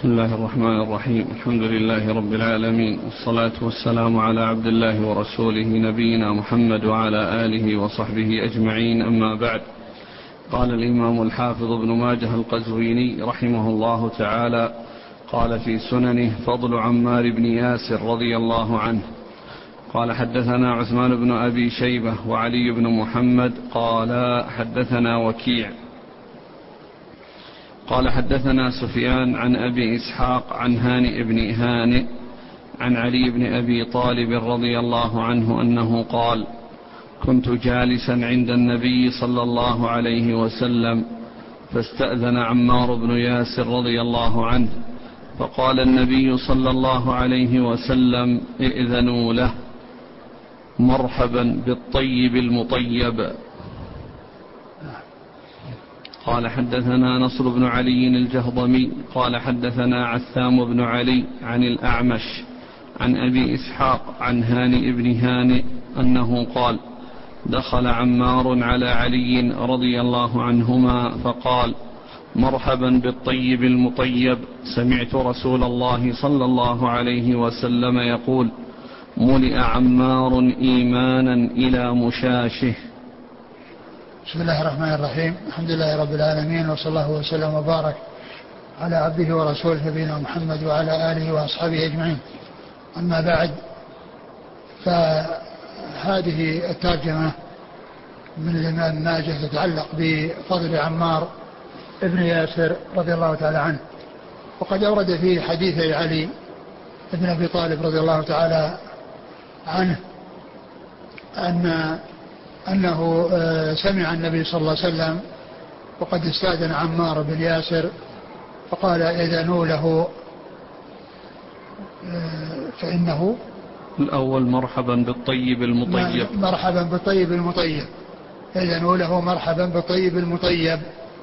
بسم الله الرحمن الرحيم. الحمد لله رب العالمين، والصلاة والسلام على عبد الله ورسوله نبينا محمد وعلى آله وصحبه أجمعين، أما بعد. قال الإمام الحافظ ابن ماجه القزويني رحمه الله تعالى قال في سننه: فضل عمار بن ياسر رضي الله عنه. قال: حدثنا عثمان بن أبي شيبة وعلي بن محمد قال حدثنا وكيع قال حدثنا سفيان عن أبي إسحاق عن هانئ بن هانئ عن علي بن أبي طالب رضي الله عنه أنه قال: كنت جالسا عند النبي صلى الله عليه وسلم فاستأذن عمار بن ياسر رضي الله عنه، فقال النبي صلى الله عليه وسلم: ائذنوا له، مرحبا بالطيب المطيب. قال: حدثنا نصر بن علي الجهضمي قال حدثنا عثام بن علي عن الأعمش عن أبي إسحاق عن هانئ بن هانئ أنه قال: دخل عمار على علي رضي الله عنهما فقال: مرحبا بالطيب المطيب، سمعت رسول الله صلى الله عليه وسلم يقول: ملئ عمار إيمانا إلى مشاشه. بسم الله الرحمن الرحيم. الحمد لله رب العالمين، وصلى الله وسلم وبارك على عبده ورسوله نبينا محمد وعلى آله وأصحابه أجمعين، أما بعد. فهذه الترجمة من الإمام ماجه تتعلق بفضل عمار ابن ياسر رضي الله تعالى عنه، وقد أورد فيه حديث علي ابن أبي طالب رضي الله تعالى عنه أنه سمع النبي صلى الله عليه وسلم وقد استأذن عمار بن ياسر فقال: إذنوا له فإنه الأول مرحبا بالطيب المطيب، مرحبا بالطيب المطيب، إذنوا له مرحبا بالطيب المطيب.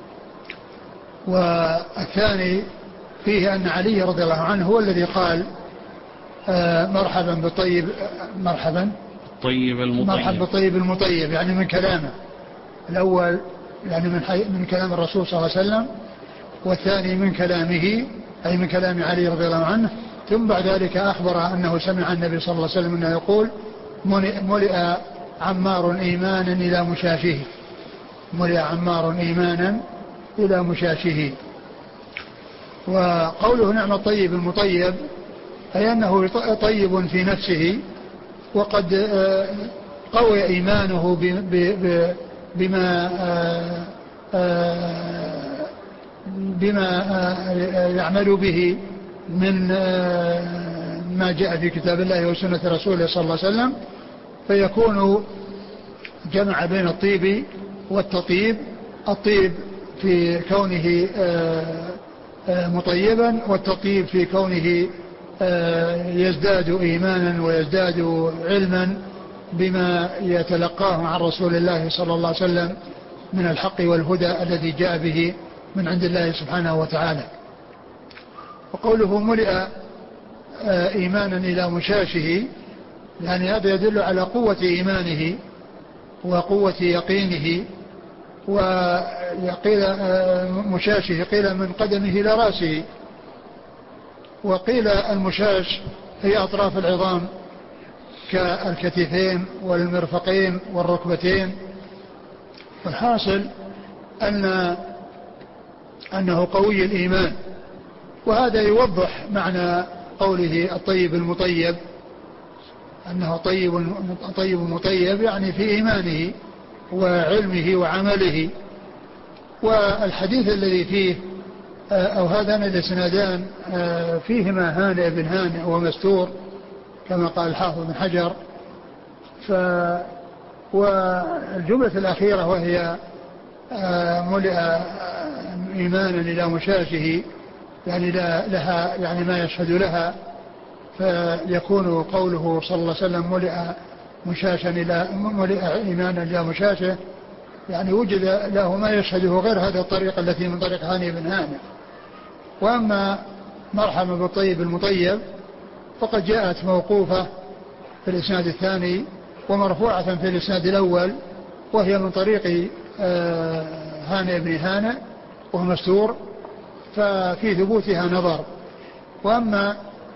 والثاني فيه أن علي رضي الله عنه هو الذي قال: مرحبا بالطيب، مرحبا بالطيب المطيب، يعني من كلامه الأول، يعني من كلام الرسول صلى الله عليه وسلم، والثاني من كلامه أي من كلام علي رضي الله عنه. ثم بعد ذلك أخبر أنه سمع النبي صلى الله عليه وسلم أنه يقول: ملئ عمار إيمانا إلى مشاشه، ملئ عمار إيمانا إلى مشاشه. وقوله نعم الطيب المطيب أي أنه طيب في نفسه، وقد قوي إيمانه بما يعمل به من ما جاء في كتاب الله وسنة رسوله صلى الله عليه وسلم، فيكون جمع بين الطيب والتطيب، الطيب في كونه مطيبا، والتطيب في كونه يزداد إيمانا ويزداد علما بما يتلقاه عن رسول الله صلى الله عليه وسلم من الحق والهدى الذي جاء به من عند الله سبحانه وتعالى. وقوله ملئ إيمانا إلى مشاشه، يعني هذا يدل على قوة إيمانه وقوة يقينه. وقيل مشاشه قيل من قدمه إلى رأسه، وقيل المشاش هي أطراف العظام كالكتفين والمرفقين والركبتين. والحاصل أنه قوي الإيمان، وهذا يوضح معنى قوله الطيب المطيب، أنه طيب مطيب يعني في إيمانه وعلمه وعمله. والحديث الذي فيه أو هذان الاسنادان فيهما هانئ بن هانئ ومستور كما قال الحافظ بن حجر. والجملة الأخيرة وهي ملئ إيمانا إلى مشاشه، يعني لها يعني ما يشهد لها، فيكون قوله صلى الله عليه وسلم ملئ إيمانا إلى مشاشه، يعني وجد له ما يشهده غير هذا الطريق التي من طريق هانئ بن هانئ. وأما مرحبا بالطيب المطيب فقد جاءت موقوفة في الإسناد الثاني ومرفوعة في الإسناد الأول، وهي من طريق هانئ بن هانئ ومستور، ففي ثبوتها نظر، وأما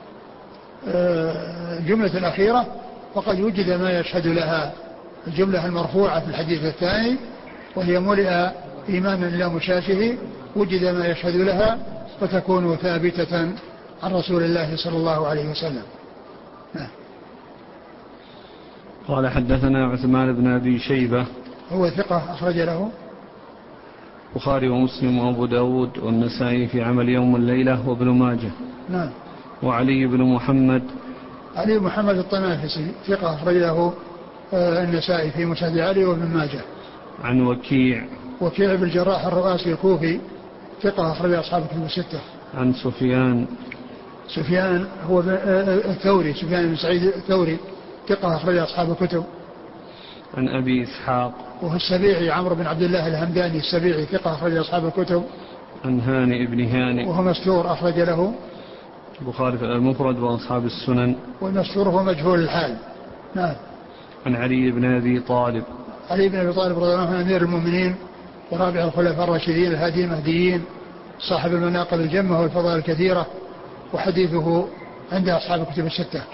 الجملة الأخيرة فقد وجد ما يشهد لها، الجملة المرفوعة في الحديث الثاني وهي ملئ إيمانا لا مشاشه، وجد ما يشهد لها فتكون ثابتة عن رسول الله صلى الله عليه وسلم. قال حدثنا عثمان بن أبي شيبة هو ثقة أخرج له البخاري ومسلم وأبو داود والنسائي في عمل يوم الليلة وابن ماجه. نعم. وعلي بن محمد، علي بن محمد الطنافسي ثقة أخرج له النسائي في مسند علي وابن ماجه. عن وكيع بن الجراح الرؤاسي الكوفي ثقة أخرج أصحاب الكتب الستة. عن سفيان هو الثوري، سفيان بن سعيد الثوري ثقة أخرج أصحاب الكتب. عن أبي إسحاق وهو السبيعي عمرو بن عبد الله الهمداني السبيعي ثقة أخرج أصحاب الكتب. عن هاني بن هاني وهو مستور أخرج له البخاري في المفرد وأصحاب السنن. والمستور هو مجهول الحال. نعم. عن علي بن أبي طالب رضي الله عنه أمير المؤمنين ورابع الخلفاء الراشدين الهادي المهديين صاحب المناقب الجمة والفضائل الكثيرة، وحديثه عند أصحاب الكتب الستة.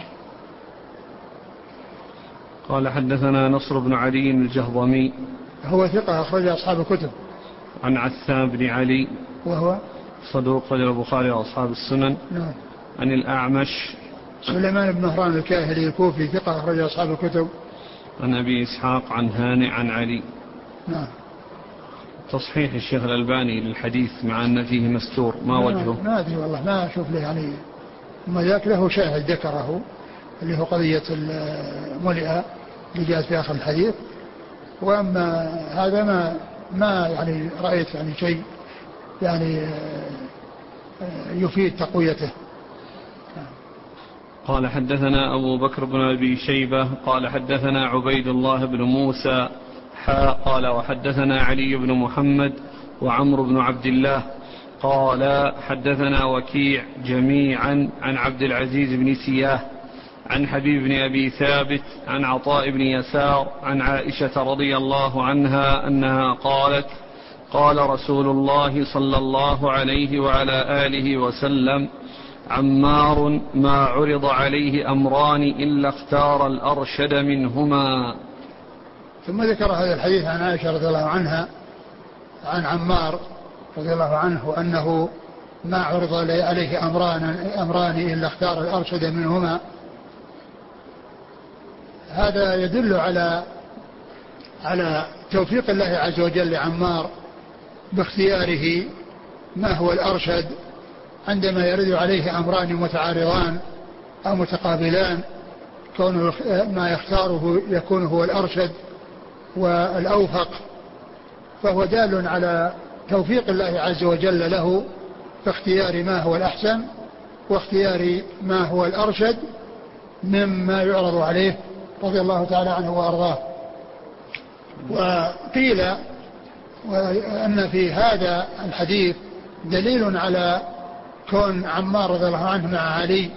قال حدثنا نصر بن علي الجهضمي هو ثقة أخرج أصحاب الكتب. عن عثام بن علي وهو صدوق رجل البخاري وأصحاب السنن. نعم. عن الأعمش سليمان بن مهران الكاهلي الكوفي ثقة أخرج أصحاب الكتب. عن أبي إسحاق عن هاني عن علي. نعم. تصحيح الشيخ الألباني للحديث مع أن فيه مستور ما وجهه؟ ما أدري والله، ما أشوف له يعني، ما ذاك له شاهد ذكره اللي هو قضية الملئة اللي جاءت في آخر الحديث، وأما هذا ما يعني رأيت يعني شيء يعني يفيد تقويته. قال حدثنا أبو بكر بن أبي شيبة قال حدثنا عبيد الله بن موسى قال وحدثنا علي بن محمد وعمرو بن عبد الله قال حدثنا وكيع جميعا عن عبد العزيز بن سياه عن حبيب بن أبي ثابت عن عطاء بن يسار عن عائشة رضي الله عنها أنها قالت قال رسول الله صلى الله عليه وعلى آله وسلم عمار ما عرض عليه أمران إلا اختار الأرشد منهما. ثم ذكر هذا الحديث عن عائشة رضي الله عنها عن عمار رضي الله عنه أنه ما عرض عليه أمران إلا اختار الأرشد منهما. هذا يدل على توفيق الله عز وجل لعمار باختياره ما هو الأرشد عندما يرد عليه أمران متعارضان أو متقابلان، كونه ما يختاره يكون هو الأرشد والأوفق، فهو دال على توفيق الله عز وجل له في اختيار ما هو الأحسن واختيار ما هو الأرشد مما يعرض عليه رضي الله تعالى عنه وأرضاه. وقيل أن في هذا الحديث دليل على كون عمار رضي الله عنه مع علي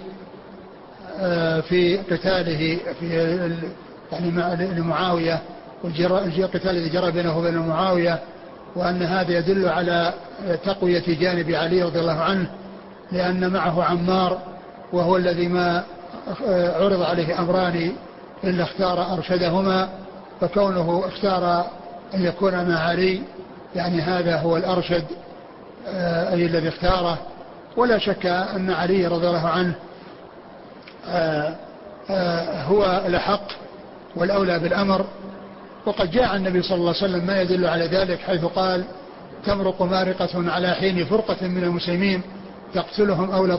في قتاله في يعني مع معاوية والقتال الذي جرى بينه وبين معاوية، وأن هذا يدل على تقوية جانب علي رضي الله عنه، لأن معه عمار وهو الذي ما عرض عليه أمران إلا اختار أرشدهما، فكونه اختار أن يكون مع علي يعني هذا هو الأرشد أي الذي اختاره. ولا شك أن علي رضي الله عنه هو الأحق والأولى بالأمر، وقد جاء النبي صلى الله عليه وسلم ما يدل على ذلك، حيث قال تمرق مارقة على حين فرقة من المسلمين تقتلهم أولى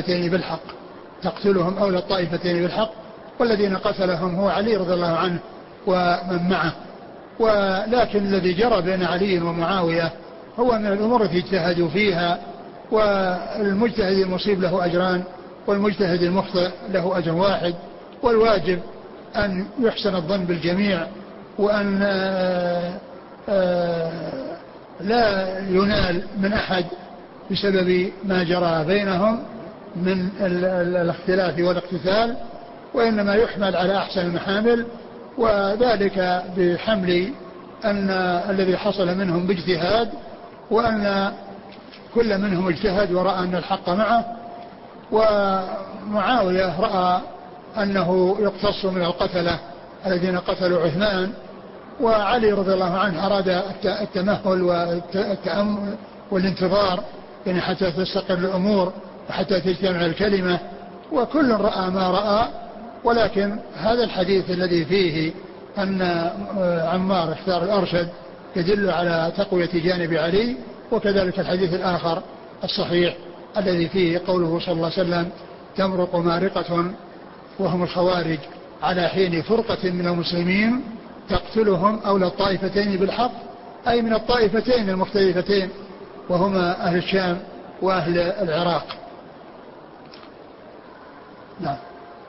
الطائفتين بالحق والذين قتلهم هو علي رضي الله عنه ومن معه. ولكن الذي جرى بين علي ومعاوية هو من الأمور التي اجتهدوا فيها، والمجتهد المصيب له أجران والمجتهد المخطئ له أجر واحد، والواجب أن يحسن الظن بالجميع، وأن لا ينال من أحد بسبب ما جرى بينهم من الاختلاف والاقتتال، وإنما يحمل على أحسن المحامل، وذلك بحمل أن الذي حصل منهم باجتهاد، وأن كل منهم اجتهد ورأى أن الحق معه، ومعاوية رأى أنه يقتص من القتلة الذين قتلوا عثمان، وعلي رضي الله عنه أراد التمهل والتأمل والانتظار يعني حتى تستقر الأمور وحتى تجتمع الكلمة، وكل رأى ما رأى. ولكن هذا الحديث الذي فيه أن عمار اختار الأرشد يدل على تقوية جانب علي، وكذلك الحديث الآخر الصحيح الذي فيه قوله صلى الله عليه وسلم تمرق مارقة وهم الخوارج على حين فرقة من المسلمين تقتلهم أولى الطائفتين بالحق، أي من الطائفتين المختلفتين وهما أهل الشام وأهل العراق. نعم.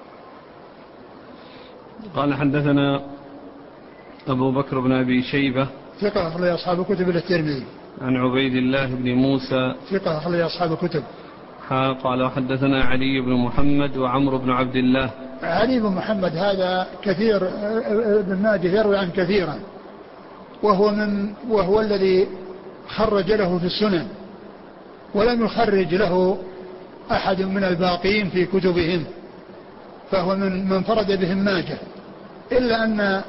قال حدثنا أبو بكر بن أبي شيبة ثقة أخرج أصحاب كتب الترمذي. عن عبيد الله بن موسى ثقة أخرج أصحاب كتب. قال حدثنا علي بن محمد وعمرو بن عبد الله. علي بن محمد هذا كثير ابن ماجه يروي عنه كثيرا، وهو الذي خرج له في السنن، ولم يخرج له أحد من الباقين في كتبهم، فهو من انفرد بهم ماجه، إلا أن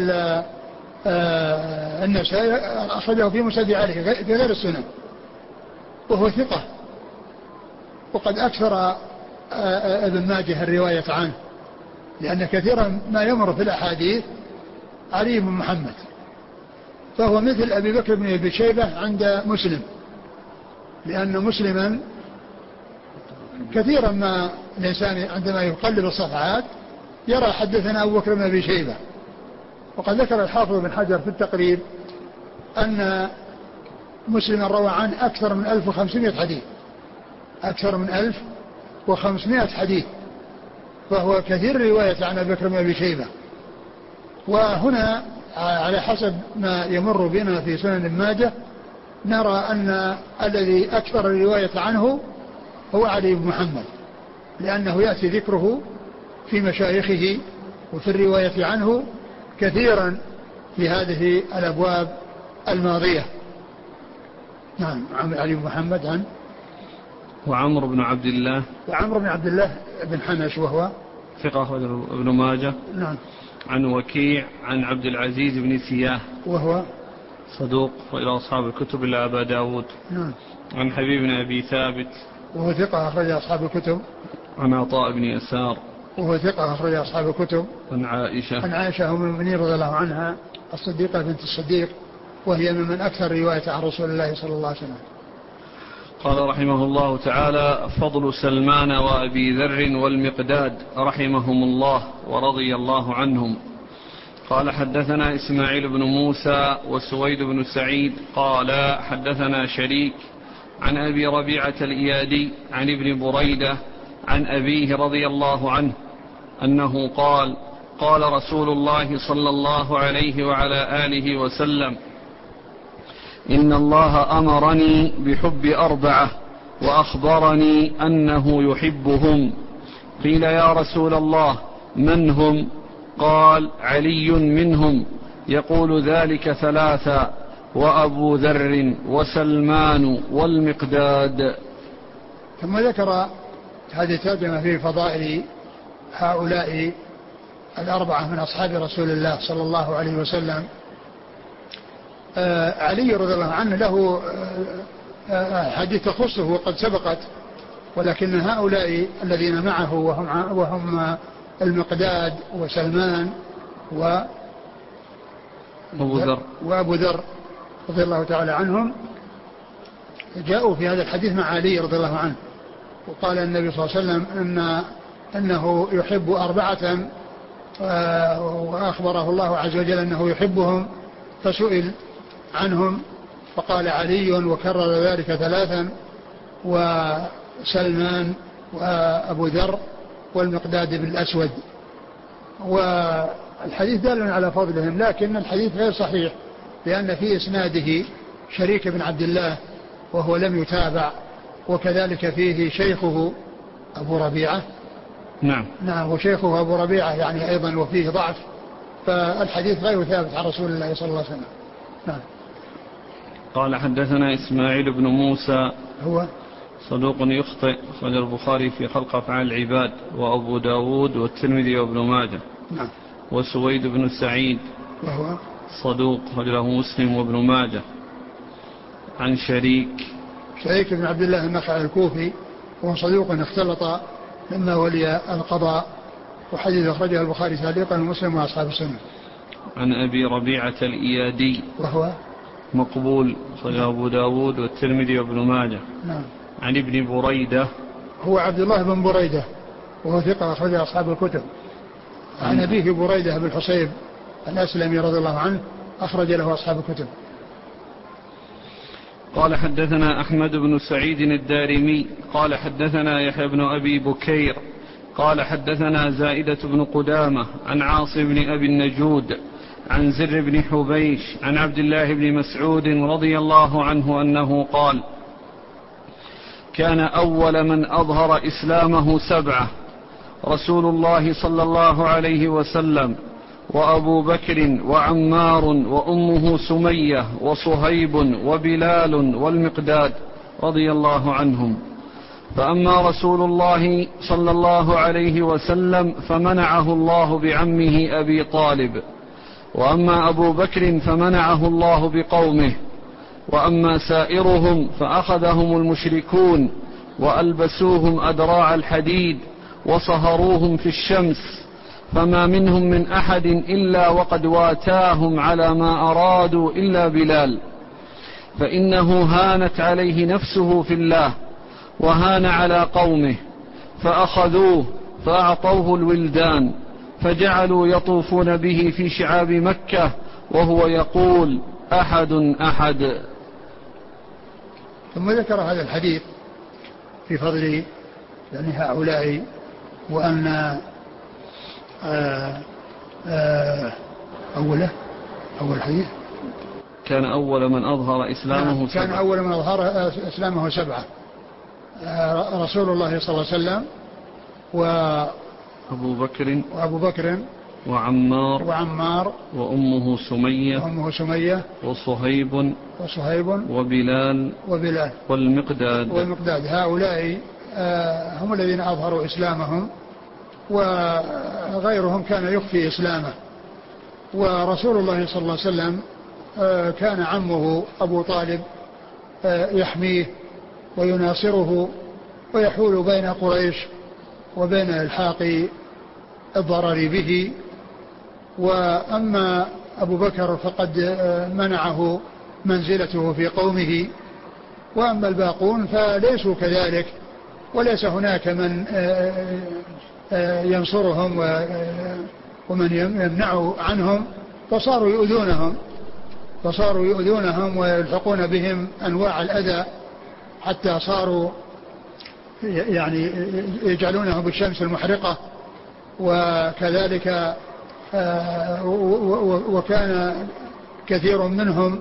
النسائي أخرجه في مسند عليه في غير السنن، وهو ثقة، وقد أكثر ابن ماجه الرواية عنه، لأن كثيرا ما يمر في الأحاديث علي بن محمد، فهو مثل أبي بكر بن أبي شيبة عند مسلم، لأن مسلما كثيرا ما الإنسان عندما يقلب الصفحات يرى حدثنا أبو بكر بن أبي شيبة. وقد ذكر الحافظ بن حجر في التقريب أن مسلما روى عنه أكثر من 1500 حديث، أكثر من 1500 حديث، فهو كثير رواية عن أبي بكر بن أبي شيبة. وهنا على حسب ما يمر بنا في سنن ماجه نرى أن الذي أكثر الرواية عنه هو علي بن محمد، لأنه يأتي ذكره في مشايخه وفي الرواية عنه كثيرا في هذه الأبواب الماضية. نعم. علي بن محمد عن وعمرو بن عبد الله. وعمرو بن عبد الله بن حنش وهو ثقة ابن ماجه. نعم. عن وكيع عن عبد العزيز بن سياه وهو صدوق وإلى أصحاب الكتب إلا أبا داود. نعم. عن حبيب بن أبي ثابت وهو ثقة أخرج أصحاب الكتب. عن عطاء بن يسار وهو ثقة أخرج أصحاب الكتب. عن عائشة أم المؤمنين رضي الله عنها الصديقة بنت الصديق، وهي ممن أكثر رواية عن رسول الله صلى الله عليه وسلم. قال رحمه الله تعالى: فضل سلمان وأبي ذر والمقداد رحمهم الله ورضي الله عنهم. قال حدثنا إسماعيل بن موسى وسويد بن سعيد قال حدثنا شريك عن أبي ربيعة الإيادي عن ابن بريدة عن أبيه رضي الله عنه أنه قال: قال رسول الله صلى الله عليه وعلى آله وسلم: إن الله أمرني بحب 4 وأخبرني أنه يحبهم. قيل: يا رسول الله من هم؟ قال: علي منهم، يقول ذلك 3: وأبو ذر وسلمان والمقداد. ثم ذكر هذه الترجمة في فضائل هؤلاء 4 من أصحاب رسول الله صلى الله عليه وسلم. علي رضي الله عنه له حديث تخصه وقد سبقت، ولكن هؤلاء الذين معه وهم المقداد وسلمان وأبو ذر رضي الله تعالى عنهم جاءوا في هذا الحديث مع علي رضي الله عنه. وقال النبي صلى الله عليه وسلم أنه يحب 4 وأخبره الله عز وجل أنه يحبهم، فسئل عنهم فقال علي وكرر ذلك 3: وسلمان وأبو ذر والمقداد بن الأسود. والحديث دال على فضلهم، لكن الحديث غير صحيح، لأن في إسناده شريك بن عبد الله وهو لم يتابع، وكذلك فيه شيخه أبو ربيعة. نعم وشيخه أبو ربيعة يعني أيضا وفيه ضعف، فالحديث غير ثابت عن رسول الله صلى الله عليه وسلم. نعم. قال حدثنا إسماعيل بن موسى هو صدوق يخطئ، أخرج البخاري في خلق أفعال العباد وأبو داود والترمذي وابن ماجه. نعم. وسويد بن سعيد وهو صدوق، أخرج له مسلم وابن ماجه. عن شريك بن عبد الله النخعي الكوفي، وهو صدوق اختلط مما ولي القضاء، وحديث أخرجه البخاري تعليقا ومسلم وأصحاب السنة. عن أبي ربيعة الإيادي وهو مقبول، أخرجه أبو داود والترمذي وابن ماجه. نعم. عن ابن بريدة هو عبد الله بن بريدة، وهو ثقة أخرجه أصحاب الكتب. عن أبيه بريدة بن الحصيب الأسلمي رضي الله عنه، أخرج له أصحاب الكتب. قال حدثنا أحمد بن سعيد الدارمي قال حدثنا يحيى بن أبي بكير قال حدثنا زائدة بن قدامة عن عاصم بن أبي النجود عن زر بن حبيش عن عبد الله بن مسعود رضي الله عنه أنه قال: كان أول من أظهر إسلامه 7: رسول الله صلى الله عليه وسلم، وأبو بكر، وعمار، وأمه سمية، وصهيب، وبلال، والمقداد رضي الله عنهم. فأما رسول الله صلى الله عليه وسلم فمنعه الله بعمه أبي طالب، وأما أبو بكر فمنعه الله بقومه، وأما سائرهم فأخذهم المشركون وألبسوهم أدراع الحديد وصهروهم في الشمس، فما منهم من أحد إلا وقد واتاهم على ما أرادوا إلا بلال، فإنه هانت عليه نفسه في الله وهان على قومه، فأخذوه فأعطوه الولدان، فجعلوا يطوفون به في شعاب مكة وهو يقول: أحد أحد. ثم ذكر هذا الحديث في فضل يعني هؤلاء، وأن أول حديث كان أول من أظهر إسلامه 7. كان أول من أظهر إسلامه 7: رسول الله صلى الله عليه وسلم، وأبو بكر، وعمار، وأمه سمية، وصهيب، وبلال، والمقداد. هؤلاء هم الذين أظهروا إسلامهم، وغيرهم كان يخفي إسلامه. ورسول الله صلى الله عليه وسلم كان عمه أبو طالب يحميه ويناصره ويحول بين قريش وبين إلحاق الضرر به. وأما أبو بكر فقد منعه منزلته في قومه، وأما الباقون فليسوا كذلك، وليس هناك من ينصرهم ومن يمنع عنهم، فصاروا يؤذونهم ويلحقون بهم أنواع الأذى، حتى صاروا يعني يجعلونه بالشمس المحرقة. وكذلك وكان كثير منهم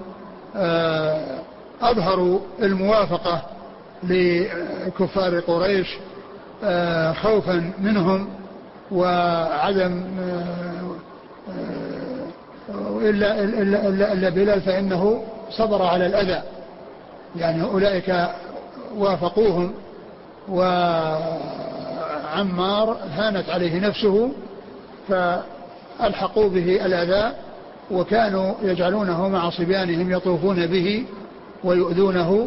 أظهروا الموافقة لكفار قريش خوفا منهم وعدم إلا بلال، فإنه صبر على الأذى، يعني أولئك وافقوهم. وعمار هانت عليه نفسه فألحقوا به الأذى، وكانوا يجعلونه مع صبيانهم يطوفون به ويؤذونه.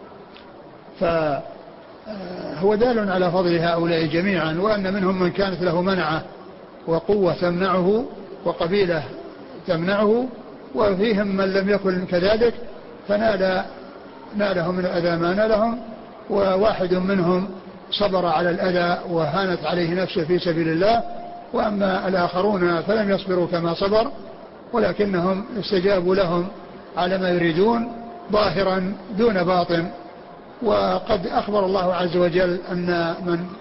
فهو دال على فضل هؤلاء جميعا، وأن منهم من كانت له منعة وقوة تمنعه وقبيلة تمنعه، وفيهم من لم يكن كذلك فنالهم من الأذى ما نالهم، وواحد منهم صبر على الأذى وهانت عليه نفسه في سبيل الله. وأما الآخرون فلم يصبروا كما صبر، ولكنهم استجابوا لهم على ما يريدون ظاهرا دون باطن. وقد أخبر الله عز وجل أن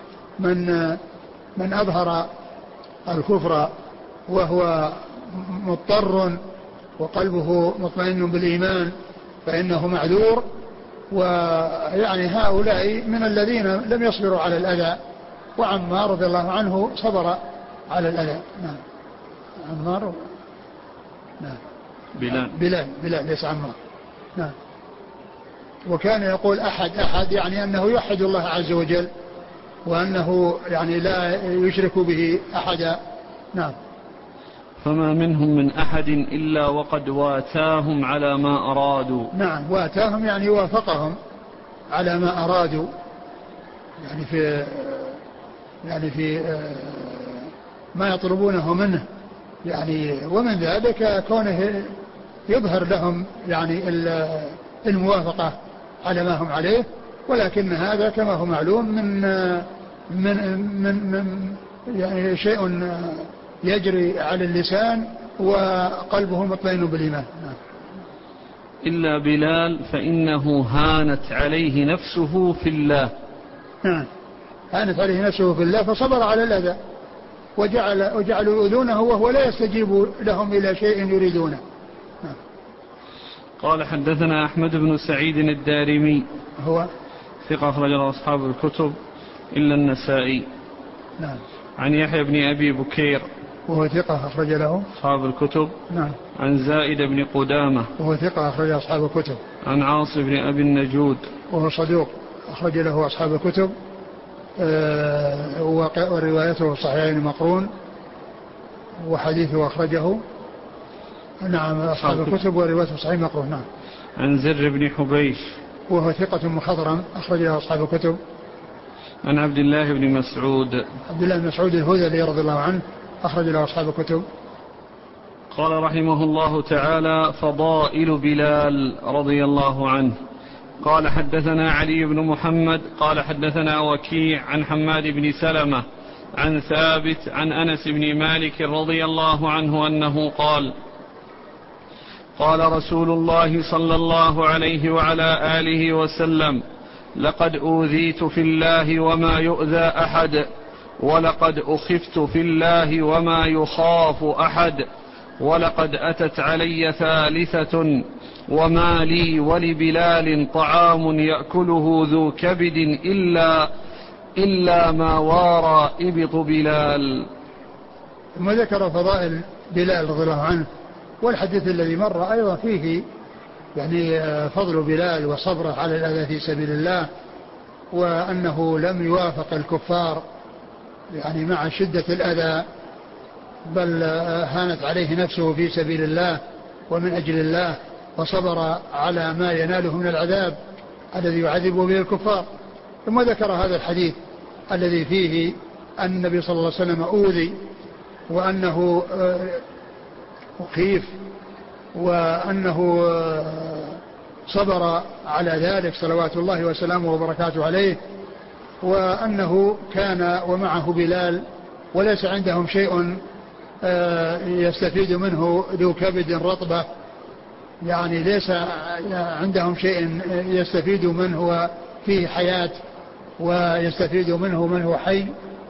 من أظهر الكفر وهو مضطر وقلبه مطمئن بالإيمان فإنه معذور. ويعني هؤلاء من الذين لم يصبروا على الأذى، وعمار رضي الله عنه صبر على الأذى. نعم. عمار. نعم. بلال ليس عمار. نعم. وكان يقول أحد يعني أنه يوحد الله عز وجل وأنه يعني لا يشرك به أحدا. نعم. فما منهم من أحد إلا وقد واتاهم على ما أرادوا. نعم، واتاهم يعني وافقهم على ما أرادوا، يعني في ما يطلبونه منه يعني. ومن ذلك كونه يظهر لهم يعني الموافقة على ما هم عليه، ولكن هذا كما هو معلوم من يعني شيء يجري على اللسان وقلبه مطمئن بالإيمان. إلا بلال فإنه هانت عليه نفسه في الله. هانت عليه نفسه في الله فصبر على الأذى وجعلوا يؤذونه وهو لا يستجيب لهم إلى شيء يريدونه. قال حدثنا أحمد بن سعيد الدارمي هو ثقة أخرج له أصحاب الكتب إلا النسائي. نعم. عن يحيى بن أبي بكير وهو ثقة أخرج له أصحاب الكتب. نعم. عن زائد بن قدامة وهو ثقة أخرج أصحاب الكتب. عن عاصم بن أبي النجود وهو صدوق أخرج له أصحاب الكتب وروايته صحيحين مقرون وحديثه أخرجه نعم أصحاب الكتب وروايته صحيح مقرون. نعم. عن زر بن حبيش وهو ثقة مخضرم أخرج له أصحاب الكتب. عن عبد الله بن مسعود الهذلي رضي الله عنه أخرج له أصحاب الكتب. قال رحمه الله تعالى: فضائل بلال رضي الله عنه. قال حدثنا علي بن محمد قال حدثنا وكيع عن حماد بن سلمة عن ثابت عن أنس بن مالك رضي الله عنه أنه قال: قال رسول الله صلى الله عليه وعلى آله وسلم: لقد أوذيت في الله وما يؤذى أحد، ولقد أخفت في الله وما يخاف أحد، ولقد أتت علي ثالثة وما لي ولبلال طعام يأكله ذو كبد إلا ما وارى إبط بلال. ثم ذكر فضائل بلال رضي الله عنه، والحديث الذي مر أيضا فيه يعني فضل بلال وصبره على الأذى في سبيل الله، وأنه لم يوافق الكفار يعني مع شدة الأذى، بل هانت عليه نفسه في سبيل الله ومن أجل الله، وصبر على ما يناله من العذاب الذي يعذب به الكفار. ثم ذكر هذا الحديث الذي فيه أن النبي صلى الله عليه وسلم أوذي وأنه أخيف وأنه صبر على ذلك صلوات الله وسلامه وبركاته عليه، وأنه كان ومعه بلال وليس عندهم شيء يستفيد منه ذو كبد رطبة، يعني ليس عندهم شيء يستفيد منه فيه حياة ويستفيد منه من هو حي،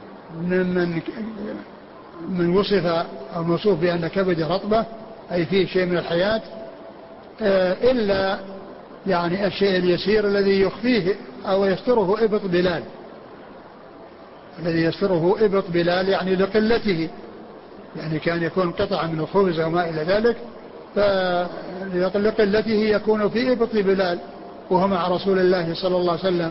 من وصف أو موصوف بأن كبد رطبة أي فيه شيء من الحياة، إلا يعني الشيء اليسير الذي يخفيه أو يستره إبط بلال، الذي يستره إبط بلال يعني لقلته، يعني كان يكون قطعة من الخبز أو ما إلى ذلك، فلقلته يكون في إبط بلال وهو مع رسول الله صلى الله عليه وسلم.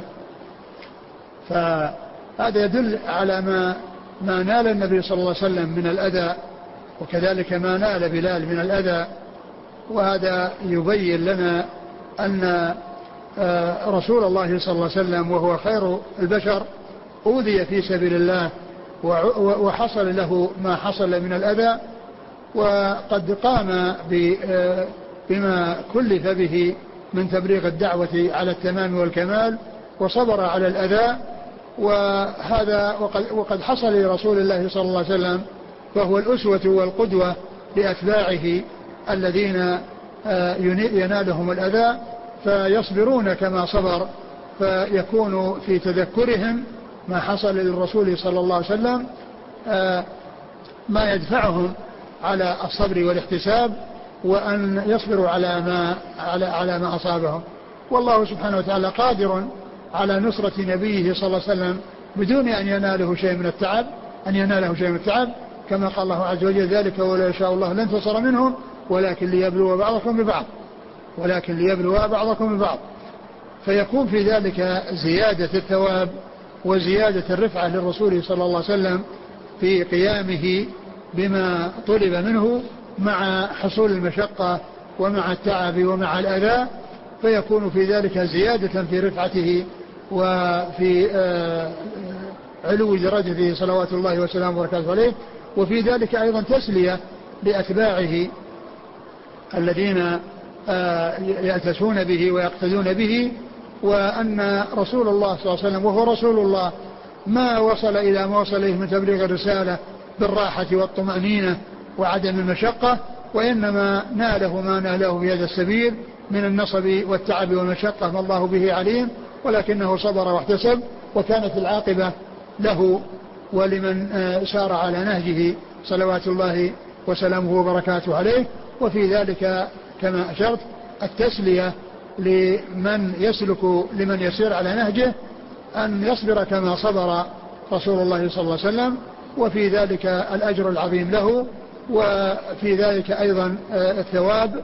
فهذا يدل على ما نال النبي صلى الله عليه وسلم من الأذى، وكذلك ما نال بلال من الأذى. وهذا يبين لنا أن رسول الله صلى الله عليه وسلم وهو خير البشر أوذي في سبيل الله وحصل له ما حصل من الأذى، وقد قام بما كلف به من تبليغ الدعوة على التمام والكمال، وصبر على الأذى. وهذا وقد حصل لرسول الله صلى الله عليه وسلم، فهو الأسوة والقدوة لأتباعه الذين ينالهم الأذى فيصبرون كما صبر، فيكون في تذكرهم ما حصل للرسول صلى الله عليه وسلم ما يدفعهم على الصبر والاحتساب، وأن يصبروا على ما أصابهم. والله سبحانه وتعالى قادر على نصرة نبيه صلى الله عليه وسلم بدون أن يناله شيء من التعب، كما قال الله عز وجل: ذلك ولا يشاء الله لانتصر منهم ولكن ليبلو بعضكم ببعض. فيكون في ذلك زيادة الثواب وزيادة الرفعة للرسول صلى الله عليه وسلم في قيامه بما طلب منه مع حصول المشقة ومع التعب ومع الأذى، فيكون في ذلك زيادة في رفعته وفي علو درجته صلوات الله وسلامه وبركاته عليه. وفي ذلك أيضا تسلية لأتباعه الذين يأتسون به ويقتدون به، وأن رسول الله صلى الله عليه وسلم وهو رسول الله ما وصل إلى ما وصل إليه من تبليغ الرسالة بالراحة والطمأنينة وعدم المشقة، وإنما ناله ما ناله في هذا السبيل من النصب والتعب والمشقة ما الله به عليم، ولكنه صبر واحتسب، وكانت العاقبة له ولمن سار على نهجه صلوات الله وسلامه وبركاته عليه. وفي ذلك كما أشرت التسلية لمن يسير على نهجه أن يصبر كما صبر رسول الله صلى الله عليه وسلم، وفي ذلك الأجر العظيم له، وفي ذلك أيضا الثواب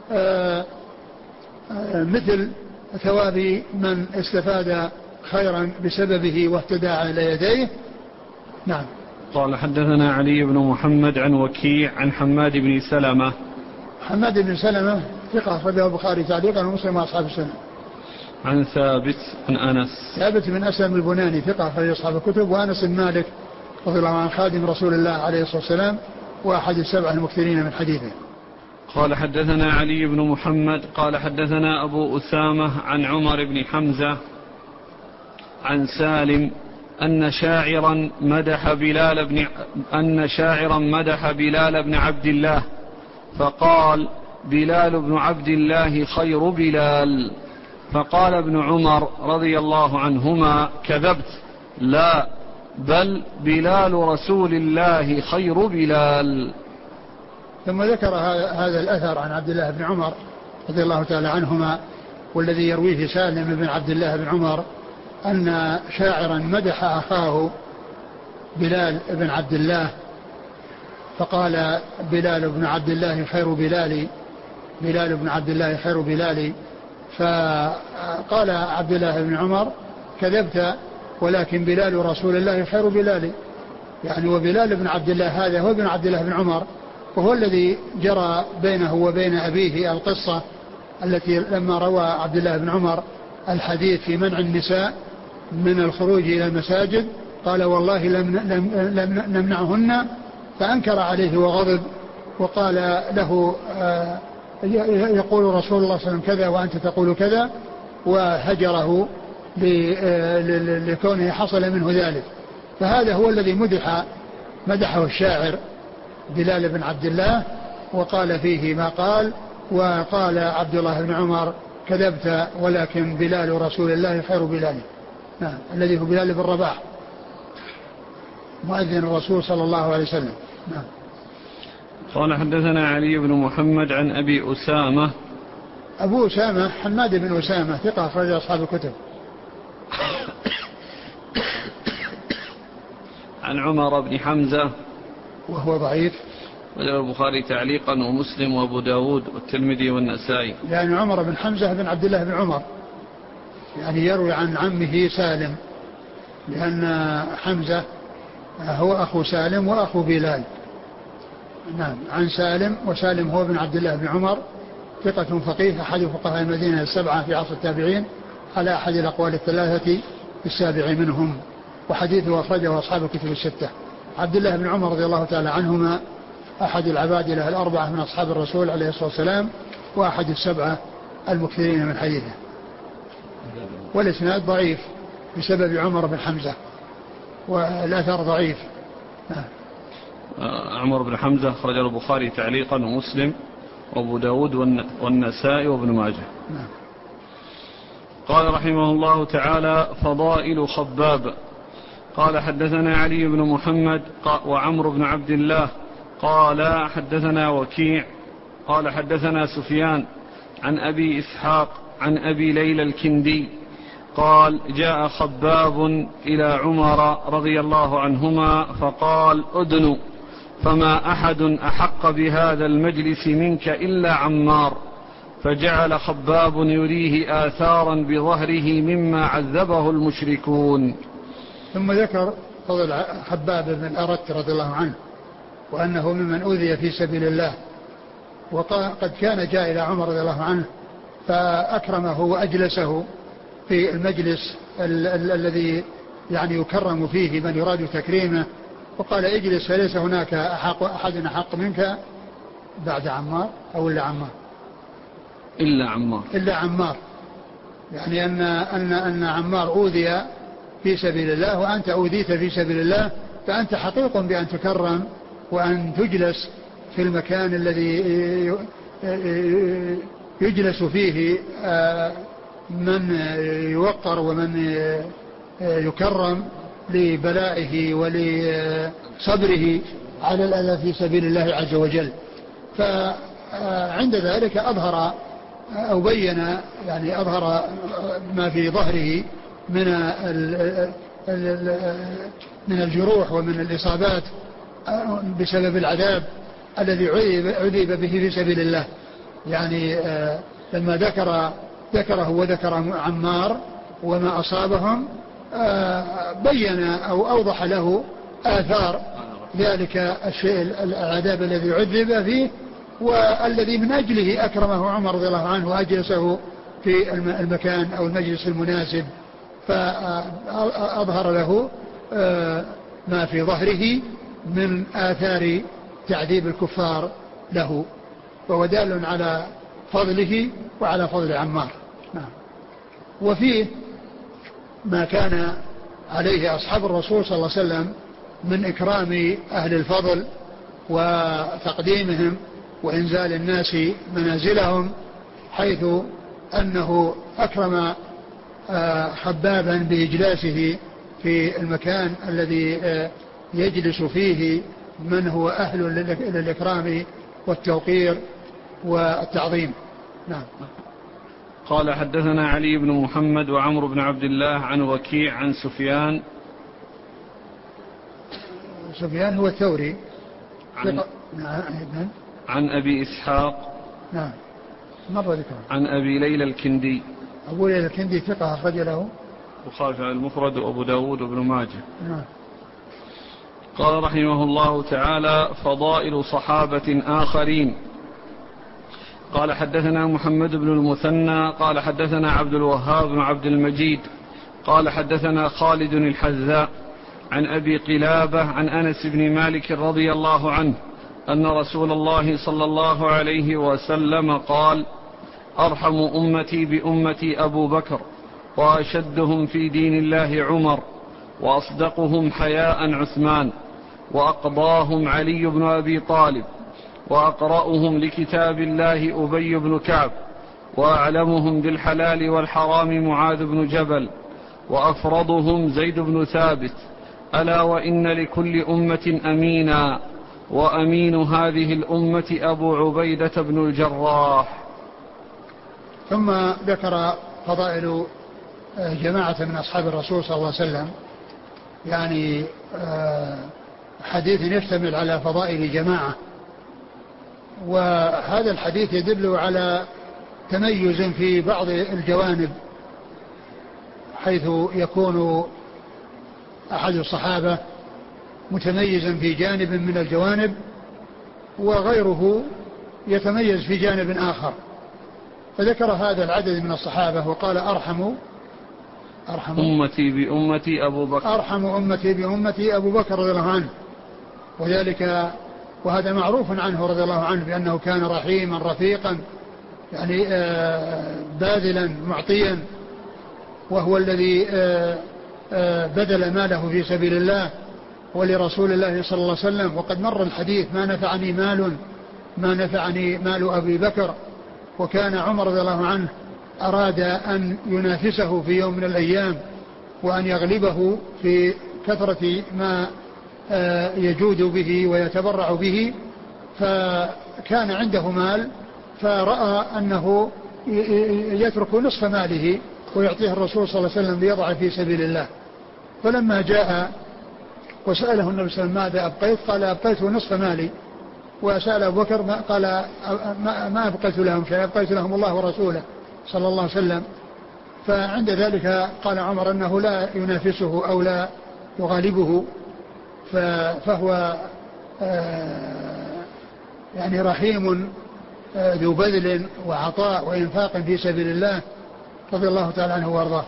مثل ثواب من استفاد خيرا بسببه واهتدى على يديه. نعم. قال حدثنا علي بن محمد عن وكيع عن حماد بن سلمة. حماد بن سلمة ثقة أخرجه البخاري تعليقا ومسلم وأصحاب السنة. عن ثابت عن أنس. ثابت بن أسلم البناني ثقة أخرج أصحاب الكتب. وأنس بن مالك رضي الله عنه خادم رسول الله عليه الصلاة والسلام وأحد السبع المكثرين من حديثه. قال حدثنا علي بن محمد قال حدثنا أبو أسامة عن عمر بن حمزة عن سالم أن شاعرا مدح بلال بن عبد الله فقال: بلال بن عبد الله خير بلال. فقال ابن عمر رضي الله عنهما: كذبت، لا، بل بلال رسول الله خير بلال. ثم ذكر هذا الأثر عن عبد الله بن عمر رضي الله تعالى عنهما، والذي يرويه سالم بن عبد الله بن عمر أن شاعرا مدح أخاه بلال بن عبد الله فقال: بلال بن عبد الله خير بلالي، بلال بن عبد الله خير بلالي. فقال عبد الله بن عمر: كذبت، ولكن بلال رسول الله خير بلالي. يعني وبلال بن عبد الله هذا هو ابن عبد الله بن عمر، وهو الذي جرى بينه وبين أبيه القصة التي لما روى عبد الله بن عمر الحديث في منع النساء من الخروج إلى المساجد قال: والله لم نمنعهن، فأنكر عليه وغضب وقال له: يقول رسول الله صلى الله عليه وسلم كذا وأنت تقول كذا، وهجره لكونه حصل منه ذلك. فهذا هو الذي مدحه الشاعر بلال بن عبد الله وقال فيه ما قال. وقال عبد الله بن عمر: كذبت، ولكن بلال رسول الله خير بلال. نعم. الذي هو بلال بن رباح مؤذن الرسول صلى الله عليه وسلم. نعم. قال حدثنا علي بن محمد عن أبي أسامة. أبو أسامة حماد بن أسامة ثقة أخرج أصحاب الكتب. عن عمر بن حمزة وهو ضعيف، وله البخاري تعليقا ومسلم وابو داود والترمذي والنسائي. يعني عمر بن حمزة بن عبد الله بن عمر، يعني يروي عن عمه سالم، لأن حمزة هو أخو سالم وأخو بلال. نعم. عن سالم، وسالم هو ابن عبد الله بن عمر ثقة فقيه أحد فقهاء المدينة السبعة في عصر التابعين على أحد الأقوال الثلاثة السابع منهم، وحديثه أخرجه أصحاب الكتب الستة. عبد الله بن عمر رضي الله تعالى عنهما أحد العبادلة الأربعة من أصحاب الرسول عليه الصلاة والسلام، وأحد السبعة المكثرين من حديثه. والإسناد ضعيف بسبب عمر بن حمزة، والأثر ضعيف. عمر بن حمزة خرج البخاري تعليقا ومسلم وابو داود والنسائي وابن ماجه. قال رحمه الله تعالى: فضائل خباب. قال حدثنا علي بن محمد وعمر بن عبد الله قال حدثنا وكيع قال حدثنا سفيان عن أبي إسحاق عن أبي ليلى الكندي قال: جاء خباب إلى عمر رضي الله عنهما فقال: أدن، فما أحد أحق بهذا المجلس منك إلا عمار. فجعل خباب يريه آثارا بظهره مما عذبه المشركون. ثم ذكر فضل خباب بن الأرت رضي الله عنه وأنه ممن أوذي في سبيل الله، وقد كان جاء إلى عمر رضي الله عنه فأكرمه وأجلسه في المجلس الذي يعني يكرم فيه من يراد تكريمه، وقال اجلس فليس هناك أحد أحق منك بعد عمار أو إلا عمار، يعني أن عمار أوذي في سبيل الله وأنت أوذيت في سبيل الله، فأنت حقيق بأن تكرم وأن تجلس في المكان الذي يجلس فيه من يوقر ومن يكرم لبلائه ولصبره على الأذى في سبيل الله عز وجل. فعند ذلك أظهر أو بين يعني أظهر ما في ظهره من الجروح ومن الإصابات بسبب العذاب الذي عذب به في سبيل الله. يعني لما ذكره وذكر عمار وما أصابهم بين أو أوضح له آثار ذلك الشيء العذاب الذي عذب فيه والذي من أجله أكرمه عمر رضي الله عنه وأجلسه في المكان أو المجلس المناسب، فأظهر له ما في ظهره من آثار تعذيب الكفار له، وهو دال على فضله وعلى فضل عمار. وفيه ما كان عليه أصحاب الرسول صلى الله عليه وسلم من إكرام أهل الفضل وتقديمهم وإنزال الناس منازلهم، حيث أنه أكرم خبابا بإجلاسه في المكان الذي يجلس فيه من هو أهل للإكرام والتوقير والتعظيم. نعم. قال حدثنا علي بن محمد وعمر بن عبد الله عن وكيع عن سفيان هو الثوري عن أبي إسحاق نعم مرة ذكره عن أبي ليلى الكندي. أبو ليلى الكندي ثقة أخرج له البخاري المفرد وأبو داود وابن ماجه. نعم. قال رحمه الله تعالى: فضائل صحابة آخرين. قال حدثنا محمد بن المثنى قال حدثنا عبد الوهاب بن عبد المجيد قال حدثنا خالد الحذاء عن أبي قلابة عن أنس بن مالك رضي الله عنه أن رسول الله صلى الله عليه وسلم قال: أرحم أمتي بأمتي أبو بكر، وأشدهم في دين الله عمر، وأصدقهم حياء عثمان، وأقضاهم علي بن أبي طالب، وأقرأهم لكتاب الله أبي بن كعب، وأعلمهم بالحلال والحرام معاذ بن جبل، وأفرضهم زيد بن ثابت. ألا وإن لكل أمة أمينا، وأمين هذه الأمة أبو عبيدة بن الجراح. ثم ذكر فضائل جماعة من أصحاب الرسول صلى الله عليه وسلم، يعني حديث يشتمل على فضائل جماعة، وهذا الحديث يدل على تميز في بعض الجوانب، حيث يكون أحد الصحابة متميزا في جانب من الجوانب وغيره يتميز في جانب آخر. فذكر هذا العدد من الصحابة وقال: أرحم أمتي بأمتي أبو بكر، أرحم أمتي بأمتي أبو بكر رضي الله عنه. وذلك وهذا معروف عنه رضي الله عنه بأنه كان رحيما رفيقا، يعني باذلا معطيا، وهو الذي بذل ماله في سبيل الله ولرسول الله صلى الله عليه وسلم. وقد مر الحديث: ما نفعني مال أبي بكر. وكان عمر رضي الله عنه أراد أن ينافسه في يوم من الأيام وأن يغلبه في كثرة ما يجود به ويتبرع به، فكان عنده مال، فرأى أنه يترك نصف ماله ويعطيه الرسول صلى الله عليه وسلم ليضع في سبيل الله. فلما جاء وسأله النبي صلى الله عليه وسلم: ماذا أبقيت؟ قال: أبقيت نصف مالي. وسأل أبو بكر قال ما أبقيت لهم شيء، أبقيت لهم الله ورسوله صلى الله عليه وسلم. فعند ذلك قال عمر أنه لا ينافسه أو لا يغالبه، فهو يعني رحيم ذو بذل وعطاء وإنفاق في سبيل الله رضي الله تعالى عنه وارضاه.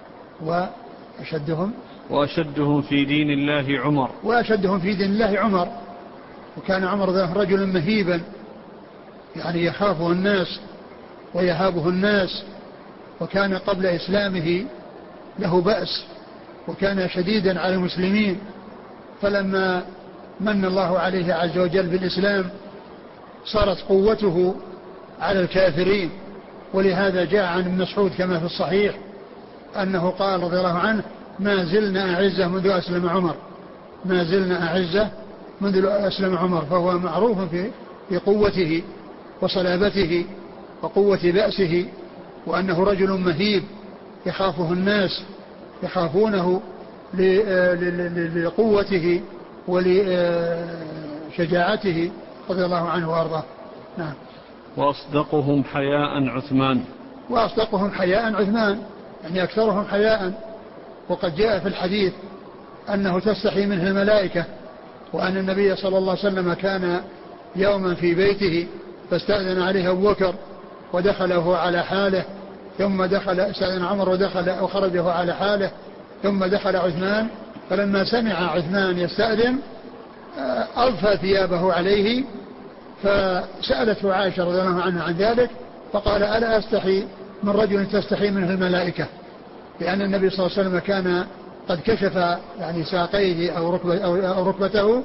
وأشدهم في دين الله عمر. وأشدهم في دين الله عمر. وكان عمر رجلا مهيبا، يعني يخافه الناس ويهابه الناس، وكان قبل إسلامه له بأس، وكان شديدا على المسلمين، فلما من الله عليه عز وجل بالإسلام صارت قوته على الكافرين. ولهذا جاء عن ابن مسعود كما في الصحيح أنه قال رضي الله عنه: ما زلنا أعزة منذ أسلم عمر، ما زلنا أعزة منذ أسلم عمر. فهو معروف في قوته وصلابته وقوة بأسه، وأنه رجل مهيب يخافه الناس، يخافونه لقوته ولشجاعته رضي الله عنه وأرضاه. نعم. وأصدقهم حياء عثمان. وأصدقهم حياء عثمان، يعني أكثرهم حياء. وقد جاء في الحديث أنه تستحي منه الملائكة، وأن النبي صلى الله عليه وسلم كان يوما في بيته فاستأذن عليه أبو بكر ودخله على حاله، ثم استأذن عمر ودخل وخرجه على حاله، ثم دخل عثمان، فلما سمع عثمان يستأذن أضفى ثيابه عليه، فسألته عائشة رضي الله عنها عن ذلك، فقال: ألا أستحي من رجل تستحي منه الملائكة؟ لأن النبي صلى الله عليه وسلم كان قد كشف يعني ساقيه أو ركبته،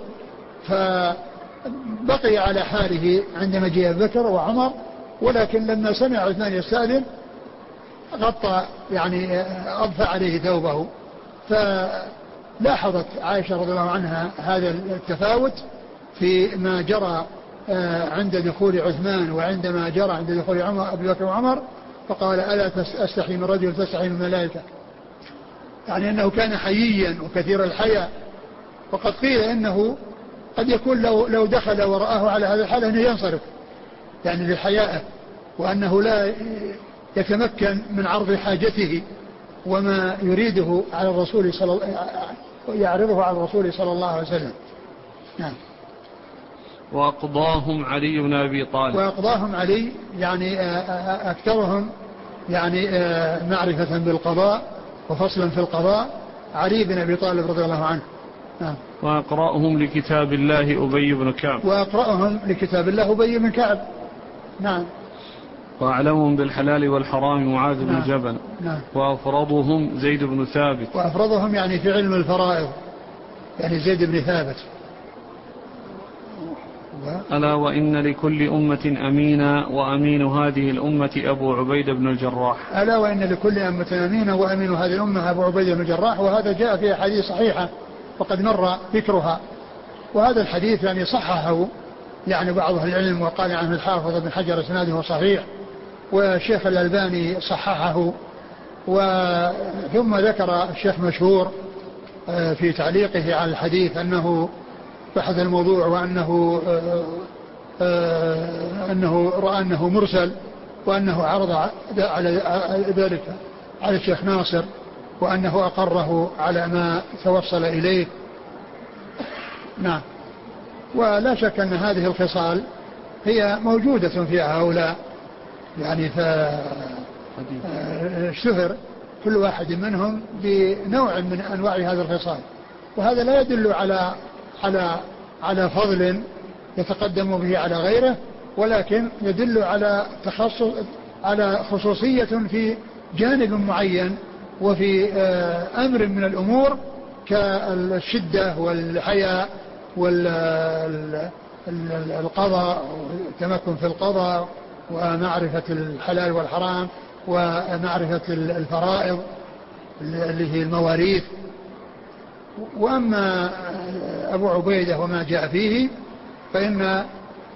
فبقي على حاله عند مجيء أبي بكر وعمر، ولكن لما سمع عثمان يستأذن غطى يعني أضفى عليه ثوبه. فلاحظت عائشة رضي الله عنها هذا التفاوت في ما جرى عند دخول عثمان وعندما جرى عند دخول أبي بكر وعمر، فقال: ألا أستحي من رجل تستحي من الملائكة؟ يعني أنه كان حييا وكثير الحياء. وقد قيل إنه قد يكون لو دخل ورآه على هذا الحال أنه ينصرف يعني للحياء، وأنه لا يتمكن من عرض حاجته وما يريده على الرسول يعرضه على الرسول صلى الله عليه وسلم. نعم. وأقضاهم علي بن أبي طالب. وأقضاهم علي يعني أكثرهم يعني معرفة بالقضاء وفصلا في القضاء علي بن أبي طالب رضي الله عنه. نعم. وأقرأهم لكتاب الله أبي بن كعب. وأقرأهم لكتاب الله أبي بن كعب. نعم. وأعلمهم بالحلال والحرام معاذ بن جبل. نعم. وأفرضهم زيد بن ثابت. وأفرضهم يعني في علم الفرائض يعني زيد بن ثابت. ألا وإن لكل أمة أمينا وأمين هذه الأمة أبو عبيدة بن الجراح. ألا وإن لكل أمة أمينا وأمين هذه الأمة أبو عبيدة بن الجراح. وهذا جاء في حديث صحيحة وقد مر ذكرها. وهذا الحديث يعني صححه يعني بعض أهل العلم، وقال عنه الحافظ بن حجر إسناده صحيح، والشيخ الألباني صححه. ثم ذكر الشيخ مشهور في تعليقه على الحديث أنه بحث الموضوع، وأنه رأى أنه مرسل، وأنه عرض على ذلك على الشيخ ناصر، وأنه أقره على ما توصل إليه. نعم. ولا شك أن هذه الخصال هي موجودة في هؤلاء يعني، فاشتهر كل واحد منهم بنوع من أنواع هذه الخصال، وهذا لا يدل على فضل يتقدم به على غيره، ولكن يدل على خصوصية في جانب معين وفي أمر من الأمور كالشدة والحياء والقضاء والتمكن في القضاء ومعرفة الحلال والحرام ومعرفة الفرائض اللي هي المواريث. وأما أبو عبيدة وما جاء فيه فإن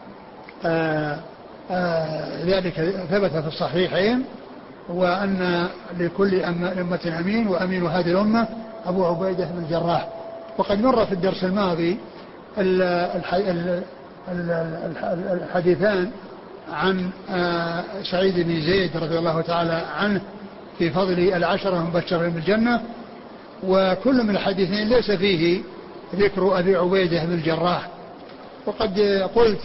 ذلك ثبت في الصحيحين، وأن لكل أمة أمين وأمين هذه الأمة أبو عبيدة بن الجراح. وقد مر في الدرس الماضي الحديثان عن سعيد بن زيد رضي الله تعالى عنه في فضل العشرة المبشرين بالجنة، وكل من الحديثين ليس فيه ذكر أبي عبيدة بن الجراح. وقد قلت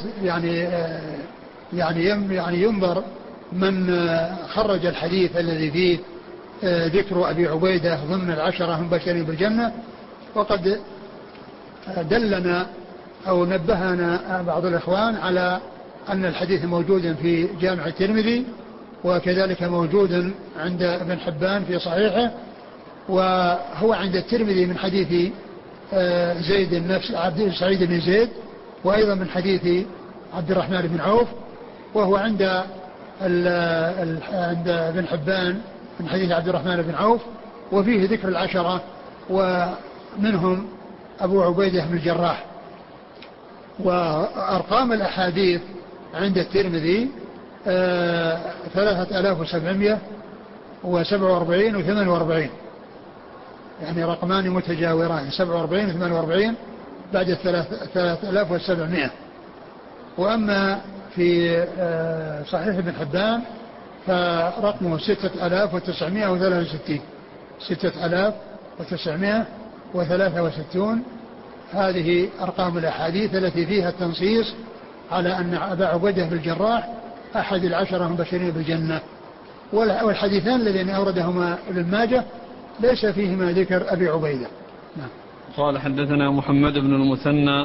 يعني ينظر من خرج الحديث الذي فيه ذكر أبي عبيدة ضمن العشرة المبشرين بالجنة. وقد دلنا أو نبهنا بعض الإخوان على أن الحديث موجود في جامع الترمذي، وكذلك موجود عند ابن حبان في صحيحه، وهو عند الترمذي من حديث زيد النفس سعيد بن زيد، وأيضا من حديث عبد الرحمن بن عوف، وهو عند ابن حبان من حديث عبد الرحمن بن عوف، وفيه ذكر العشرة ومنهم أبو عبيدة بن الجراح. وأرقام الأحاديث عند الترمذي 3747 و 48، يعني رقمان متجاوران 47 و 48 بعد 3700. وأما في صحيح ابن حبان فرقمه 6963 6963. هذه أرقام الأحاديث التي فيها التنصيص على أن أبا عبيدة بن الجراح أحد العشرة المبشرين بالجنة. والحديثان الذين أوردهما ابن ماجه ليس فيهما ذكر أبي عبيدة. قال حدثنا محمد بن المثنى.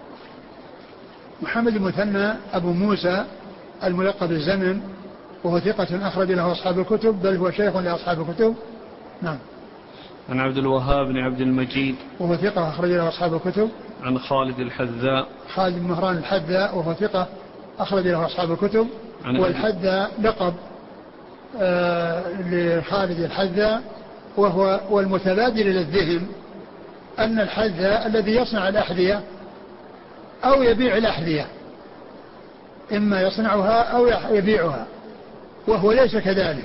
محمد المثنى أبو موسى الملقب الزمن، وهو ثقة أخرج له أصحاب الكتب، بل هو شيخ لأصحاب الكتب. نعم. عن عبد الوهاب بن عبد المجيد، وهو ثقة أخرج له أصحاب الكتب. عن خالد الحذاء، خالد بن مهران الحذاء، وهو ثقة أخرج له أصحاب الكتب. والحذاء لقب لخالد الحذاء، وهو والمتبادل إلى الذهن أن الحذاء الذي يصنع الأحذية أو يبيع الأحذية، إما يصنعها أو يبيعها، وهو ليس كذلك،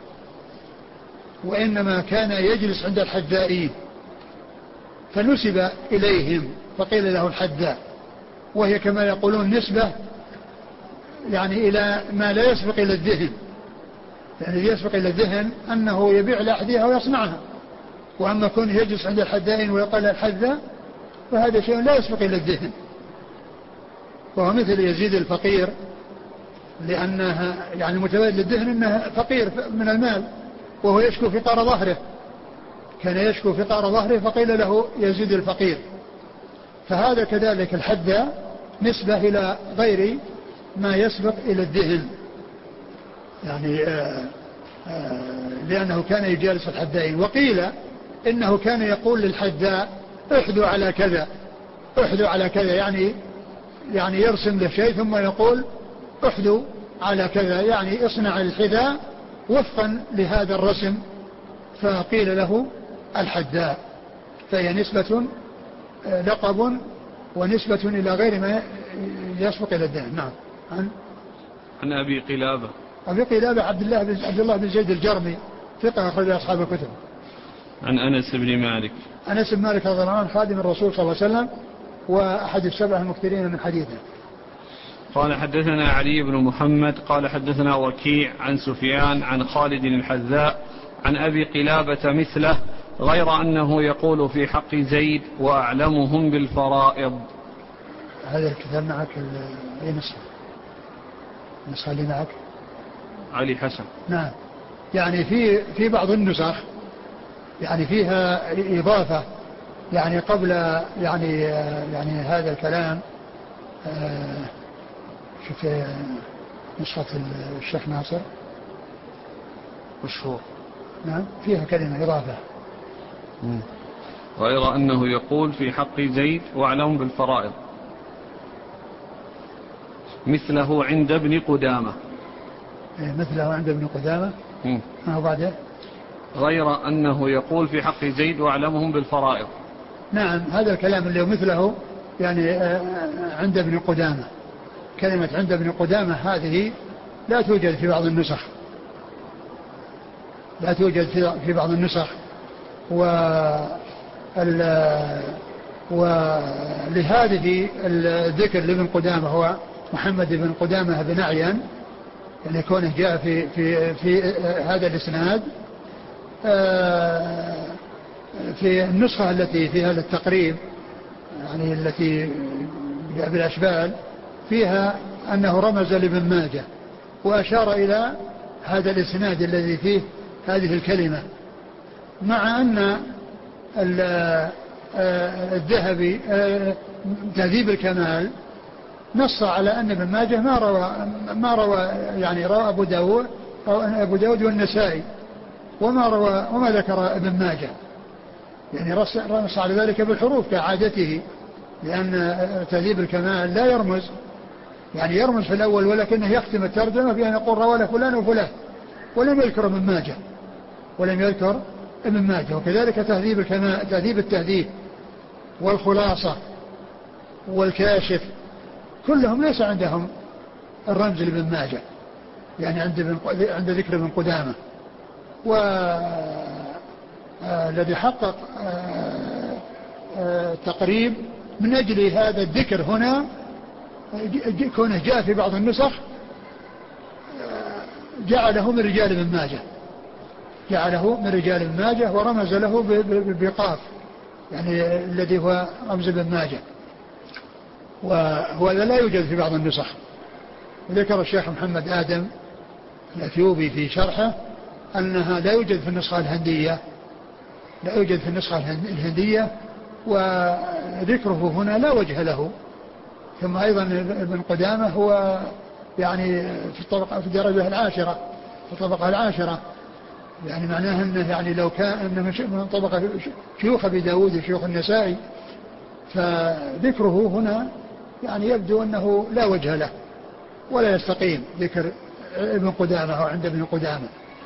وإنما كان يجلس عند الحذائين فنسب إليهم فقيل له الحذاء، وهي كما يقولون نسبة يعني إلى ما لا يسبق إلى الذهن، يعني يسبق إلى الذهن أنه يبيع الأحذية أو يصنعها، وأما كونه يجلس عند الحذائين ويقال الحذاء فهذا شيء لا يسبق إلى الذهن. وهو مثل يزيد الفقير، لأنها يعني متبادل للذهن أنه فقير من المال، وهو يشكو فقار ظهره، كان يشكو فقار ظهره فقيل له يزيد الفقير. فهذا كذلك الحذاء نسبة إلى غير ما يسبق إلى الذهن، يعني لأنه كان يجالس الحذائين. وقيل إنه كان يقول للحذاء احذو على كذا، احذو على كذا، يعني يرسم له شيء ثم يقول احذو على كذا، يعني اصنع الحذاء وفقا لهذا الرسم، فقيل له الحذاء. فهي نسبة لقب ونسبة إلى غير ما يسبق إلى الذهن. نعم. عن أبي قلابة. أبي قلابة عبد الله بن زيد الجرمي، ثقة أخرج أصحاب الكتب. عن أنس بن مالك. أنس بن مالك رضي الله عنه خادم الرسول صلى الله عليه وسلم، وأحد السبعة المكثرين من حديثه. قال حدثنا علي بن محمد قال حدثنا وكيع عن سفيان عن خالد الحذاء عن أبي قلابة مثله، غير أنه يقول في حق زيد وأعلمهم بالفرائض. هذا الكتاب معك أي نسخة؟ النسخة اللي معك علي حسن. نعم. يعني في بعض النسخ يعني فيها إضافة، يعني قبل يعني هذا الكلام. شوف نسخة الشيخ ناصر وش هو؟ نعم فيها كلمة إضافة. غير أنه يقول في حق زيد وأعلم بالفرائض مثله عند ابن قدامة. مثله عند ابن قدامة. وبعده غير أنه يقول في حق زيد وأعلمهم بالفرائض. نعم هذا الكلام اللي مثله يعني عند ابن قدامة. كلمة عند ابن قدامة هذه لا توجد في بعض النسخ، لا توجد في بعض النسخ. ولهذه الذكر لابن قدامة هو محمد بن قدامة بن أعين، يعني كونه جاء في هذا الإسناد في النسخة التي فيها التقريب يعني التي بالأشبال فيها أنه رمز لابن ماجه وأشار إلى هذا الإسناد الذي فيه هذه الكلمة، مع أن الذهبي تهذيب الكمال نص على أن ابن ماجه ما روى يعني روى أبو داود والنسائي وما ذكر ابن ماجه، يعني نص على ذلك بالحروف كعادته، لأن تهذيب الكمال لا يرمز، يعني يرمز في الأول ولكنه يختم الترجمة بأن يقول روى له فلان وفلان ولم يذكر ابن ماجه. وكذلك تهذيب الكمال، تهذيب التهذيب والخلاصة والكاشف كلهم ليس عندهم الرمز لابن ماجه، يعني عند ذكر ابن قدامة. والذي حقق تقريب من أجل هذا الذكر هنا كونه جاء في بعض النسخ جعله من رجال ابن ماجه ورمز له بقاف، يعني الذي هو رمز ابن ماجه، وهذا لا يوجد في بعض النسخ. وذكر الشيخ محمد آدم الأثيوبي في شرحه أنها لا يوجد في النسخة الهندية، وذكره هنا لا وجه له. ثم أيضا ابن قدامة هو يعني في الدرجة العاشرة، في الطبقة العاشرة، يعني معناه أنه يعني لو كان من طبقة شيوخ أبي داود وشيوخ النسائي، فذكره هنا يعني يبدو أنه لا وجه له ولا يستقيم ذكر ابن قدامة أو عند ابن قدامة.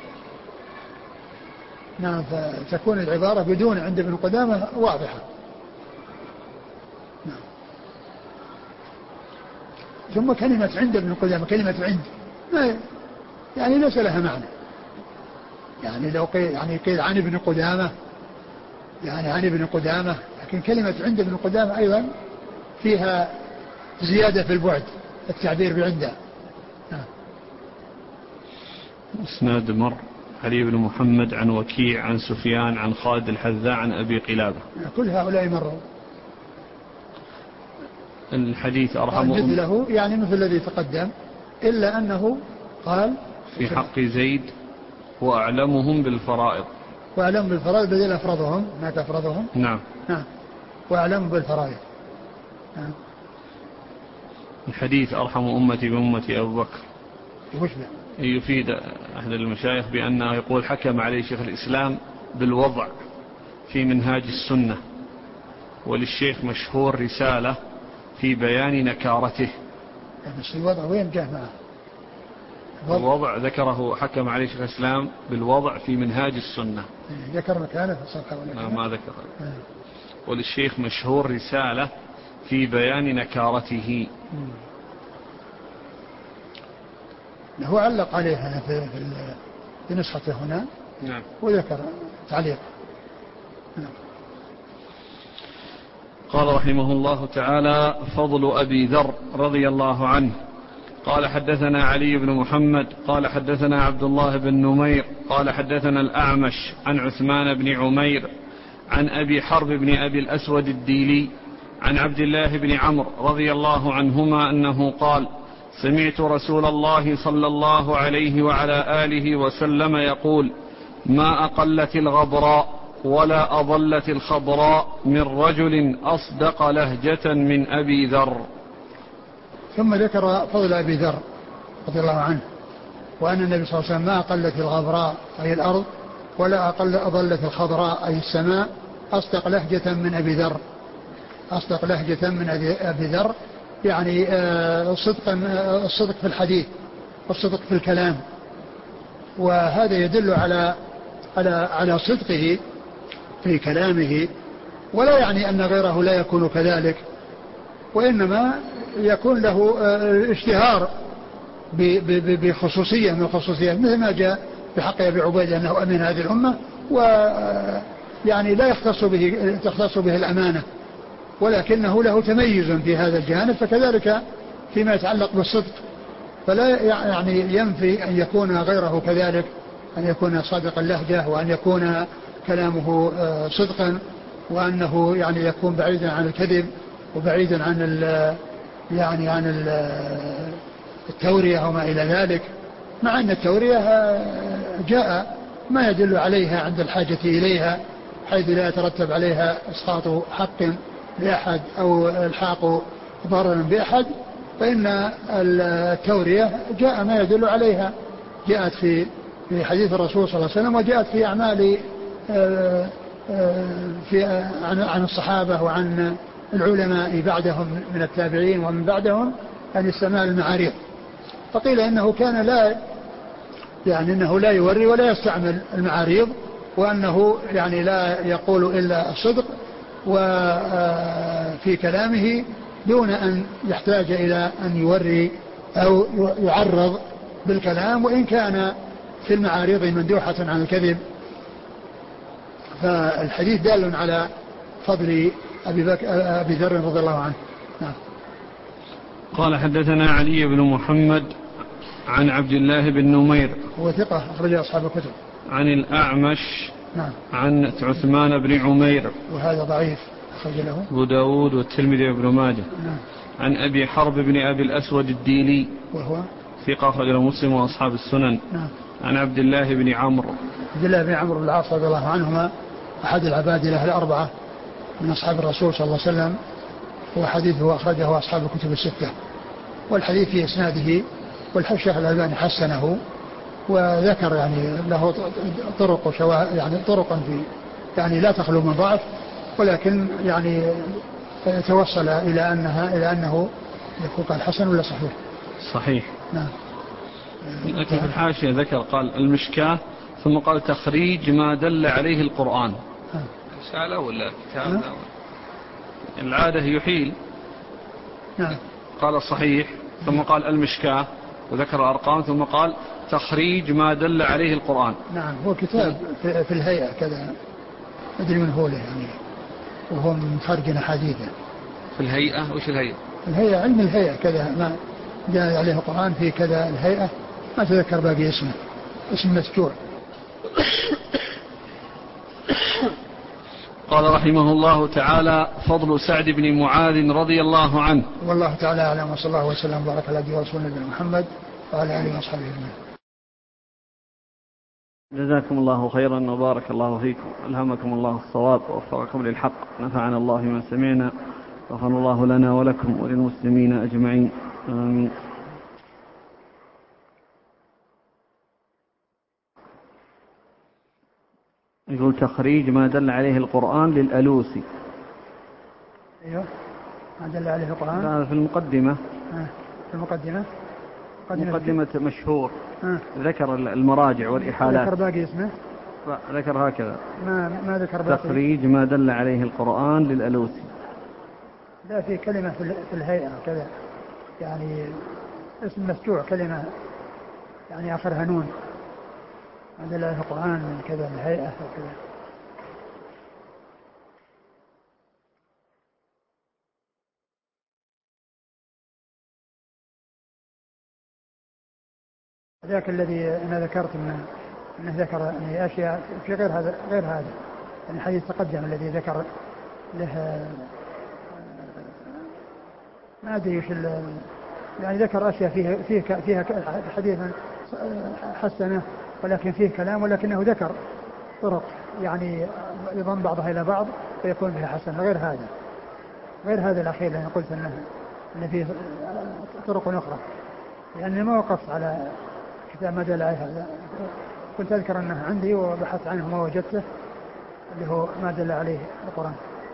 نعم، فتكون العبارة بدون عند ابن قدامة واضحة. نعم. ثم كلمة عند ابن قدامة، كلمة عند يعني ليس لها معنى، يعني لو قيل عن ابن قدامة يعني عن ابن قدامة، لكن كلمة عند ابن قدامة أيضا فيها زيادة في البعد، التعبير بعنده. اسناد مر علي بن محمد عن وكيع عن سفيان عن خالد الحذاء عن أبي قلابة، كل هؤلاء مروا. الحديث أرحم مثله يعني مثل الذي تقدم، إلا أنه قال في حق زيد وأعلمهم بالفرائض، وأعلم بالفرائض بدل أفرضهم، ما تفرضهم. نعم. وأعلم بالفرائض. نعم. الحديث أرحم أمتي بأمتي أبو بكر، وش يفيد أحد المشايخ بأنه يقول حكم عليه شيخ الإسلام بالوضع في منهاج السنة، وللشيخ مشهور رسالة في بيان نكارته. بس الوضع وين جاء معه؟ الوضع ذكره حكم عليه شيخ الإسلام بالوضع في منهاج السنة، ذكر مكانه في الصفحة ولا لا ما ذكر. وللشيخ مشهور رسالة في بيان نكارته. هو علق عليها في نسخته هنا. نعم. وذكر تعليق. نعم. قال رحمه الله تعالى: فضل أبي ذر رضي الله عنه. قال حدثنا علي بن محمد قال حدثنا عبد الله بن نمير قال حدثنا الأعمش عن عثمان بن عمير عن أبي حرب بن أبي الأسود الديلي عن عبد الله بن عمرو رضي الله عنهما أنه قال: سمعت رسول الله صلى الله عليه وعلى آله وسلم يقول: ما أقلت الغبراء ولا أضلت الخضراء من رجل أصدق لهجة من أبي ذر. ثم ذكر فضل أبي ذر رضي الله عنه، وأن النبي صلى الله عليه وسلم ما أقلت الغبراء أي الأرض ولا أضلت الخضراء أي السماء أصدق لهجة من أبي ذر. أصدق لهجة من أبي ذر يعني الصدق في الحديث والصدق في الكلام، وهذا يدل على صدقه في كلامه، ولا يعني أن غيره لا يكون كذلك، وإنما يكون له اشتهار بخصوصية من الخصوصيات، مثل ما جاء بحق أبي عبيدة أنه أمين هذه الأمة، ويعني لا تختص به الأمانة ولكنه له تميز في هذا الجانب، فكذلك فيما يتعلق بالصدق، فلا يعني ينفي أن يكون غيره كذلك، أن يكون صادق اللهجة، وأن يكون كلامه صدقا، وأنه يعني يكون بعيدا عن الكذب وبعيدا عن عن التورية وما إلى ذلك، مع أن التورية جاء ما يدل عليها عند الحاجة إليها، حيث لا يترتب عليها إسقاط حق لأحد أو الحاق ضرر بأحد، فإن التورية جاء ما يدل عليها، جاءت في حديث الرسول صلى الله عليه وسلم، وجاءت في أعمال عن الصحابة وعن العلماء بعدهم من التابعين ومن بعدهم عن استعمال المعاريض. فقيل إنه كان إنه لا يوري ولا يستعمل المعاريض، وأنه يعني لا يقول إلا الصدق وفي كلامه دون أن يحتاج إلى أن يوري أو يعرض بالكلام، وإن كان في المعاريض مندوحة عن الكذب. فالحديث دال على فضل أبي ذر رضي الله عنه. نعم. قال حدثنا علي بن محمد عن عبد الله بن نمير هو ثقة أخرج أصحاب الكتب. عن الأعمش نعم. عن عثمان بن عمير وهذا ضعيف أخرج له أبو داود والترمذي وابن ماجه. نعم. عن أبي حرب بن أبي الأسود الديلي وهو ثقة أخرج له مسلم وأصحاب السنن. نعم. عن عبد الله بن عمرو بن العاص رضي الله عنهما أحد العبادلة الأربعة من أصحاب الرسول صلى الله عليه وسلم، وحديثه أخرجه أصحاب الكتب الستة، والحديث في إسناده والشيخ الألباني حسنه، وذكر يعني له طرق وشواهد، يعني طرقا في يعني لا تخلو من ضعف، ولكن يعني توصل إلى أنه يكون قال حسن ولا صحيح؟ صحيح. نعم. لكن في الحاشية ذكر قال المشكاة ثم قال تخريج ما دل عليه القرآن. رسالة ولا كتاب؟ العادة يحيل. نعم. قال صحيح ثم قال المشكاة وذكر الأرقام ثم قال تخريج ما دل عليه القرآن. نعم. هو كتاب في الهيئة كذا، أدري من هو له يعني، وهو من خارج حديثه. في الهيئة؟ وش الهيئة؟ الهيئة علم الهيئة كذا، ما جاء عليه القرآن في كذا الهيئة، ما تذكر باقي اسمه، اسم مسجوع. قال رحمه الله تعالى فضل سعد بن معاذ رضي الله عنه. والله تعالى أعلم، وصلى الله وسلم وبارك على عبده ورسوله نبينا محمد وعلى آله وصحبه أجمعين. جزاكم الله خيرا وبارك الله فيكم، ألهمكم الله الصواب ووفقكم للحق، نفعنا الله ما سمعنا، غفر الله لنا ولكم وللمسلمين أجمعين، آمين. يقول تخريج ما دل عليه القرآن للألوسي. أيوه، ما دل عليه القرآن. هذا في المقدمة. في المقدمة. مقدمة مشهور. ذكر المراجع والإحالات. ذكر باقي اسمه. ذكر هكذا. ما ذكر باقي. تخريج ما دل عليه القرآن للألوسي. لا، في كلمة في الهيئة كذا، يعني اسم مسجوع، كلمة يعني آخرها نون، ما دل عليه القرآن من كذا الهيئة وكذا. ذاك الذي أنا ذكرت أنه ذكر يعني أشياء في غير هذا يعني حديث تقدم الذي ذكر له ما أدري وش يعني ذكر أشياء فيها حديثا حسنة، ولكن فيه كلام، ولكنه ذكر طرق يعني يضم بعضها إلى بعض فيكون فيها حسن، غير هذا الأخير اللي قلت أن فيه طرق أخرى، يعني ما وقفت على كتاب ما دل عليه هذا، كنت أذكر أنه عندي وبحثت عنه ما وجدته، اللي هو ما دل عليه القرآن.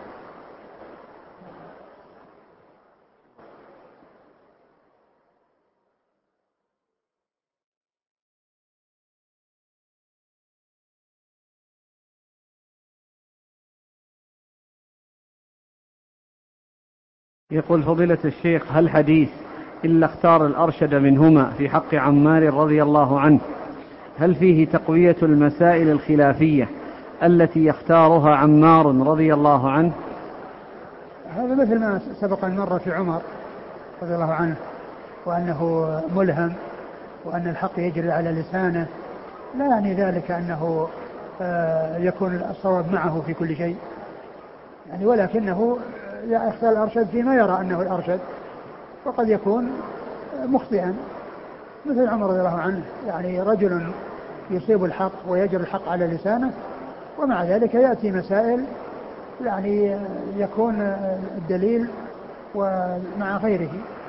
يقول فضيلة الشيخ هل حديث إلا اختار الأرشد منهما في حق عمار رضي الله عنه هل فيه تقوية المسائل الخلافية التي يختارها عمار رضي الله عنه؟ هذا مثل ما سبق أن مر في عمر رضي الله عنه، وأنه ملهم وأن الحق يجري على لسانه، لا يعني ذلك أنه يكون الصواب معه في كل شيء يعني، ولكنه يختار الأرشد فيما يرى أنه الأرشد، وقد يكون مخطئا مثل عمر رضي الله عنه. يعني رجل يصيب الحق ويجري الحق على لسانه، ومع ذلك يأتي مسائل يعني يكون الدليل ومع غيره.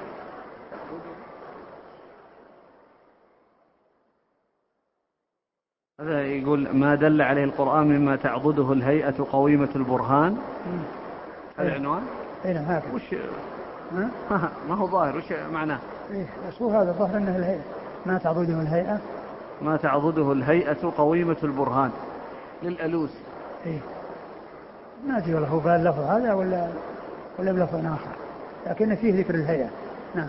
هذا يقول ما دل عليه القرآن مما تعضده الهيئة قويمة البرهان. هذا العنوان؟ اي نعم. وش ما هو ظاهر، وش معناه؟ إيه بس هو هذا ظاهر أنه الهيئة ما تعضده الهيئة، ما تعضده الهيئة قويمة البرهان للألوسي. إيه ما أدري والله هو باللفظ هذا ولا بلفظ آخر، لكن فيه ذكر الهيئة. نعم.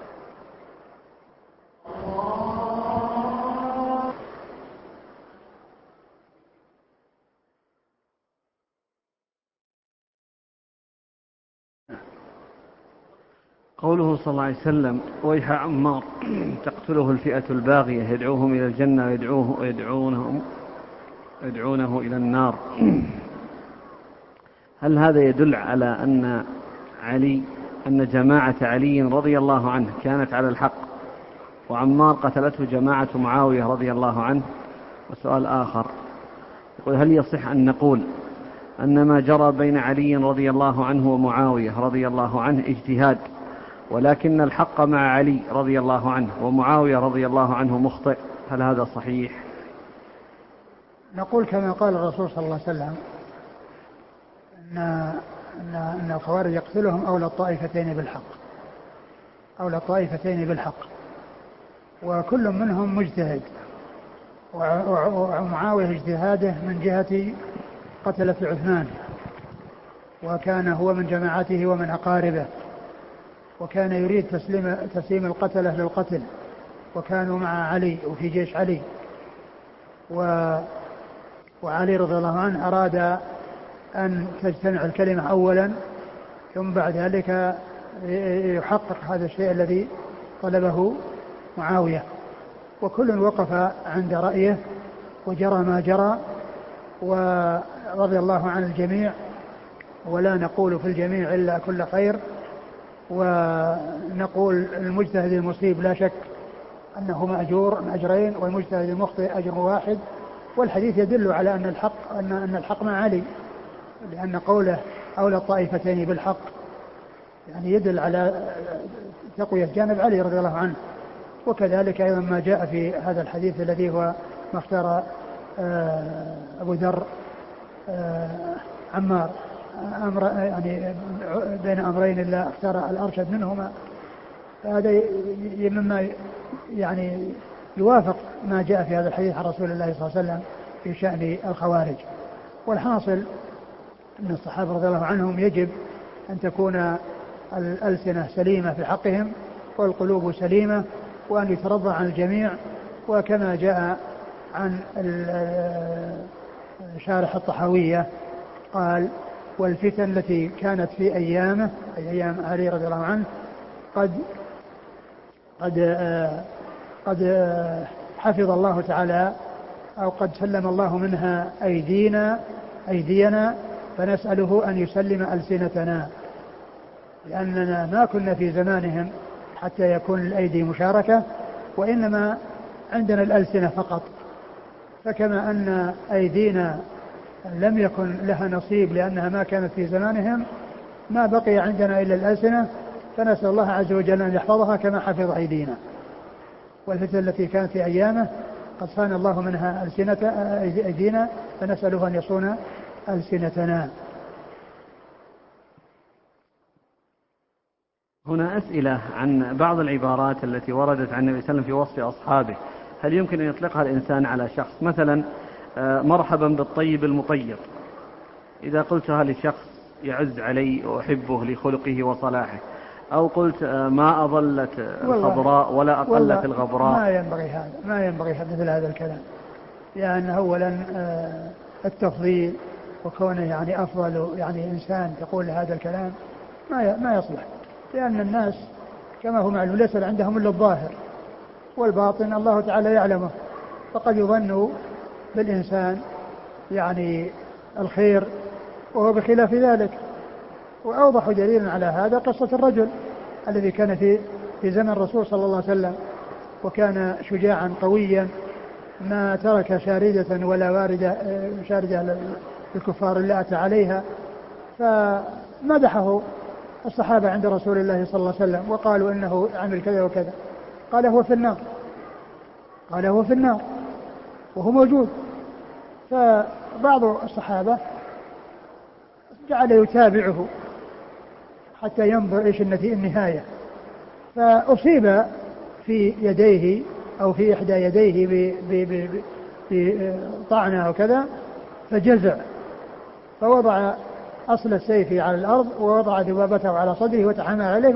قوله صلى الله عليه وسلم ويح عمار تقتله الفئة الباغية يدعوهم إلى الجنة ويدعونه إلى النار، هل هذا يدل على أن جماعة علي رضي الله عنه كانت على الحق وعمار قتلته جماعة معاوية رضي الله عنه؟ وسؤال آخر يقول هل يصح أن نقول أن ما جرى بين علي رضي الله عنه ومعاوية رضي الله عنه اجتهاد، ولكن الحق مع علي رضي الله عنه ومعاوية رضي الله عنه مخطئ، هل هذا صحيح؟ نقول كما قال الرسول صلى الله عليه وسلم أن الخوارج يقتلهم أولى الطائفتين بالحق، وكل منهم مجتهد، ومعاوية اجتهاده من جهة قتلة عثمان، وكان هو من جماعته ومن أقاربه، وكان يريد تسليم القتلة للقتل، وكانوا مع علي وفي جيش علي، وعلي رضي الله عنه أراد أن تجتمع الكلمة أولا ثم بعد ذلك يحقق هذا الشيء الذي طلبه معاوية، وكل وقف عند رأيه وجرى ما جرى، ورضي الله عن الجميع، ولا نقول في الجميع إلا كل خير، ونقول المجتهد المصيب لا شك أنه مأجور أجرين، والمجتهد المخطئ أجر واحد. والحديث يدل على أن الحق مع علي، لأن قوله أولى الطائفتين بالحق يعني يدل على تقوية جانب علي رضي الله عنه. وكذلك أيضا ما جاء في هذا الحديث الذي هو ما اختار أبو ذر عمار أمر يعني بين أمرين إلا اختار الأرشد منهما، هذا مما يعني يوافق ما جاء في هذا الحديث عن رسول الله صلى الله عليه وسلم في شأن الخوارج. والحاصل أن الصحابة رضي الله عنهم يجب أن تكون الألسنة سليمة في حقهم والقلوب سليمة، وأن يترضى عن الجميع. وكما جاء عن شارح الطحاوية قال والفتن التي كانت في أيامه أي أيام علي رضي الله عنه قد حفظ الله تعالى أو قد سلم الله منها أيدينا، فنسأله أن يسلم ألسنتنا، لأننا ما كنا في زمانهم حتى يكون الأيدي مشاركة، وإنما عندنا الألسنة فقط. فكما أن أيدينا لم يكن لها نصيب لأنها ما كانت في زمانهم، ما بقي عندنا إلا الألسنة، فنسأل الله عز وجل أن يحفظها كما حفظ أيدينا. والفتنة التي كانت في أيامه قد صان الله منها أيدينا، فنسأله أن يصون ألسنتنا. هنا أسئلة عن بعض العبارات التي وردت عن النبي صلى الله عليه وسلم في وصف أصحابه، هل يمكن أن يطلقها الإنسان على شخص؟ مثلا مرحبا بالطيب المطيب، إذا قلتها لشخص يعز علي وأحبه لخلقه وصلاحه، أو قلت ما أظلت الخضراء ولا أقلت الغبراء. ما ينبغي مثل هذا الكلام، يعني أولا التفضيل وكونه يعني أفضل يعني إنسان تقول هذا الكلام، ما يصلح، لأن الناس كما هو معلوم ليس عندهم إلا الظاهر، والباطن الله تعالى يعلمه، فقد يظن بالإنسان يعني الخير وهو بخلاف ذلك. وأوضح دليل على هذا قصة الرجل الذي كان في زمن الرسول صلى الله عليه وسلم، وكان شجاعا قويا ما ترك شاردة ولا واردة شاردة الكفار اللي أتى عليها، فمدحه الصحابة عند رسول الله صلى الله عليه وسلم وقالوا إنه عمل كذا وكذا، قال هو في النار، قال هو في النار وهو موجود. فبعض الصحابة جعل يتابعه حتى ينظر إيش النهاية، فأصيب في يديه أو في إحدى يديه بطعنة وكذا، فجزع، فوضع أصل السيف على الأرض ووضع ذبابته على صدره وتحمل عليه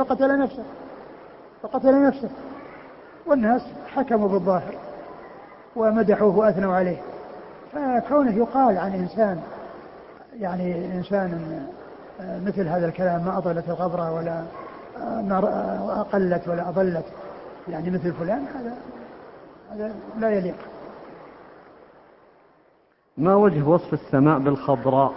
فقتل نفسه. والناس حكموا بالظاهر ومدحوه وأثنوا عليه. فكونه يقال عن إنسان يعني إنسان مثل هذا الكلام ما أطلت الغبرة ولا أقلت ولا أضلت يعني مثل فلان، هذا لا يليق. ما وجه وصف السماء بالخضراء؟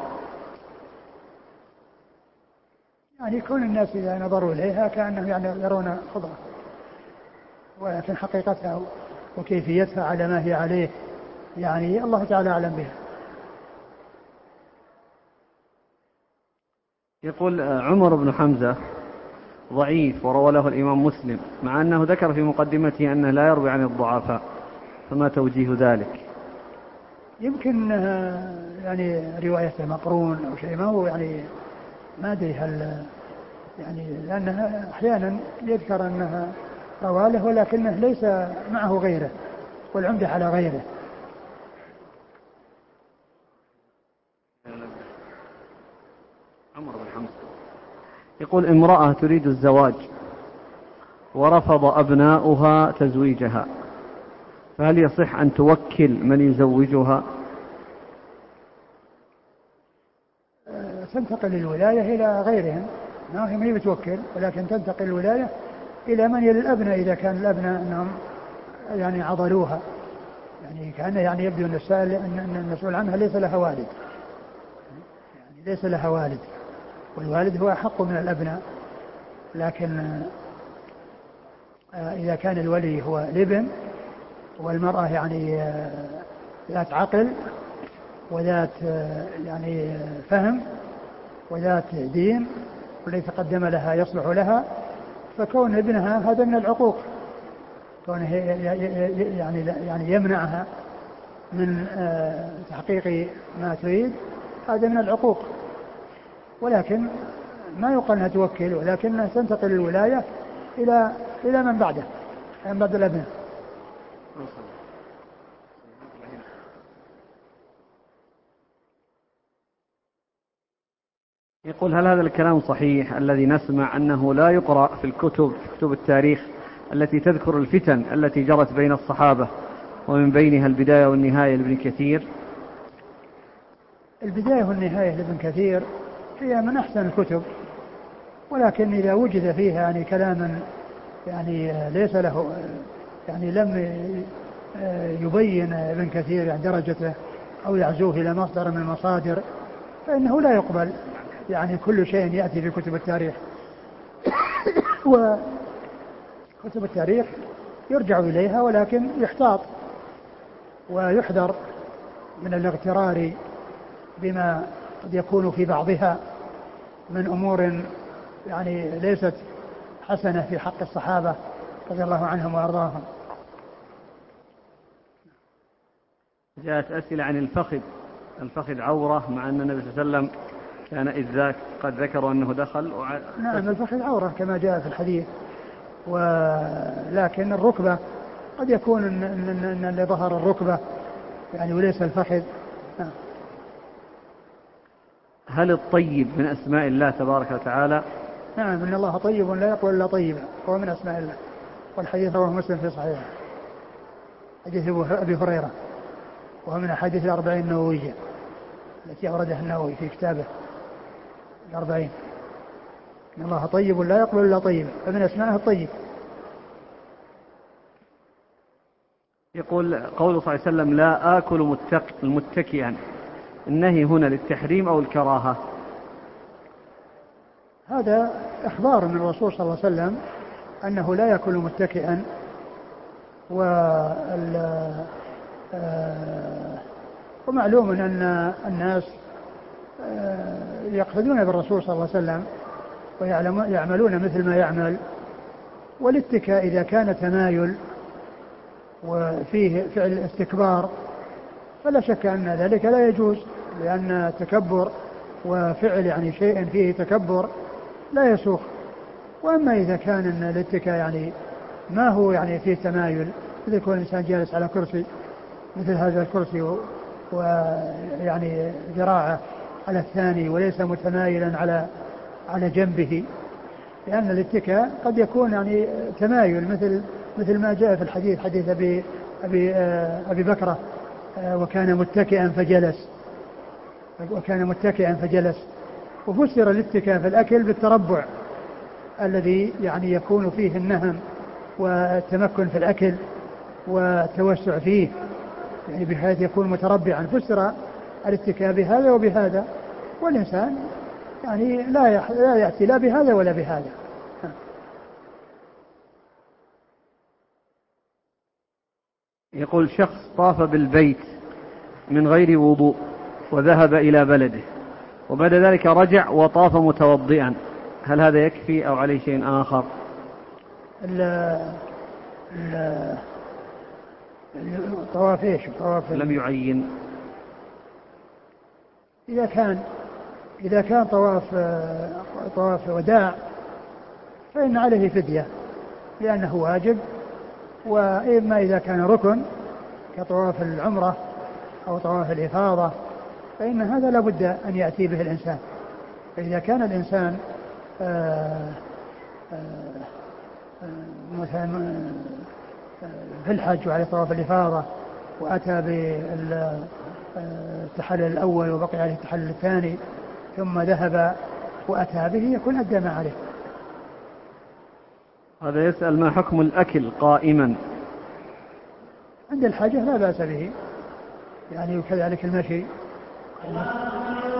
يعني كون الناس إذا نظروا إليها كأنهم يعني يرون خضرة، ولكن حقيقتها وكيفيتها على ما هي عليه يعني الله تعالى أعلم بها. يقول عمر بن حمزة ضعيف وروى له الإمام مسلم، مع أنه ذكر في مقدمته أنه لا يروي عن الضعفاء، فما توجيه ذلك؟ يمكن يعني روايته مقرون أو شيء، ما هو يعني ما أدري هل يعني، لأنها أحيانا يذكر أنها رواله ولكنه ليس معه غيره، والعمدة على غيره. عمر بن حمزة يقول امرأة تريد الزواج ورفض أبناؤها تزويجها، فهل يصح أن توكل من يزوجها؟ تنتقل الولاية إلى غيرهم، ما هي بتوكل، ولكن تنتقل الولاية إلى من يلي الأبناء، إذا كان الأبناء أنهم يعني عضلوها، يعني كان يعني يبدو أن المسؤول عنها ليس لها والد، يعني ليس لها والد، والوالد هو أحق من الأبناء. لكن إذا كان الولي هو الابن والمرأة يعني ذات عقل وذات يعني فهم وذات دين والذي تقدم لها يصلح لها، فكون ابنها هذا من العقوق، كونه يعني يمنعها من تحقيق ما تريد، هذا من العقوق. ولكن ما يقال انها توكل، ولكنها تنتقل الولاية إلى من بعده، من بعد الأبناء. يقول هل هذا الكلام صحيح الذي نسمع أنه لا يقرأ في الكتب، في كتب التاريخ التي تذكر الفتن التي جرت بين الصحابة ومن بينها البداية والنهاية لابن كثير؟ البداية والنهاية لابن كثير هي من أحسن الكتب، ولكن إذا وجد فيها يعني كلاما يعني ليس له يعني لم يبين ابن كثير يعني درجته أو يعزوه إلى مصدر من المصادر، فإنه لا يقبل. يعني كل شيء يأتي في كتب التاريخ وكتب التاريخ يرجع إليها، ولكن يحتاط ويحذر من الاغترار بما قد يكون في بعضها من أمور يعني ليست حسنة في حق الصحابة رضي الله عنهم وأرضاهم. جاءت أسئلة عن الفخذ عورة، مع أن النبي صلى الله عليه وسلم كان إذ ذاك قد ذكروا أنه دخل نعم الفخذ عورة كما جاء في الحديث، ولكن الركبة قد يكون إن اللي ظهر الركبة يعني وليس الفخذ. هل الطيب من أسماء الله تبارك وتعالى؟ نعم إن الله طيب لا يقبل إلا طيبا، هو من أسماء الله، والحديث رواه مسلم في صحيحه، حديث أبي هريرة، وهو من أحاديث الأربعين النووية التي أوردها النووي في كتابه الأربعين. إن الله طيب لا يقبل إلا طيب، فمن أسمائه الطيب. يقول قوله صلى الله عليه وسلم لا آكل متكئا، النهي هنا للتحريم أو الكراهة؟ هذا إخبار من الرسول صلى الله عليه وسلم أنه لا يأكل متكئا، ومعلوم أن الناس يقتدون بالرسول صلى الله عليه وسلم ويعملون مثل ما يعمل. والاتكاء إذا كان تمايل وفيه فعل استكبار فلا شك أن ذلك لا يجوز، لأن التكبر وفعل يعني شيء فيه تكبر لا يسوق. وأما إذا كان الاتكاء يعني ما هو يعني فيه تمايل، إذا يكون الإنسان جالس على كرسي مثل هذا الكرسي ويعني ذراعه على الثاني وليس متمايلا على جنبه، لأن الاتكاء قد يكون يعني تمايل مثل ما جاء في الحديث، حديث أبي بكرة وكان متكئا فجلس. وفسر الاتكاء في الأكل بالتربع الذي يعني يكون فيه النهم والتمكن في الأكل والتوسع فيه، يعني بحيث يكون متربعا. فسر الاتكاء بهذا وبهذا، والإنسان يعني لا يأتي لا بهذا ولا بهذا. يقول شخص طاف بالبيت من غير وضوء وذهب إلى بلده وبعد ذلك رجع وطاف متوضئا، هل هذا يكفي أو عليه شيء آخر؟ طواف ايش؟ لم يعين. إذا كان طواف وداع فإن عليه فدية لأنه واجب. وإما إذا كان ركن كطواف العمرة أو طواف الإفاضة فإن هذا لابد أن يأتي به الإنسان. فإذا كان الإنسان مثلا في الحج وعلى طواف الإفاضة وأتى بالتحلل الأول وبقي عليه التحلل الثاني ثم ذهب وأتى به يكون أدى ما عليه. هذا يسأل ما حكم الأكل قائما؟ عند الحاجة لا بأس به يعني، وكذلك المشي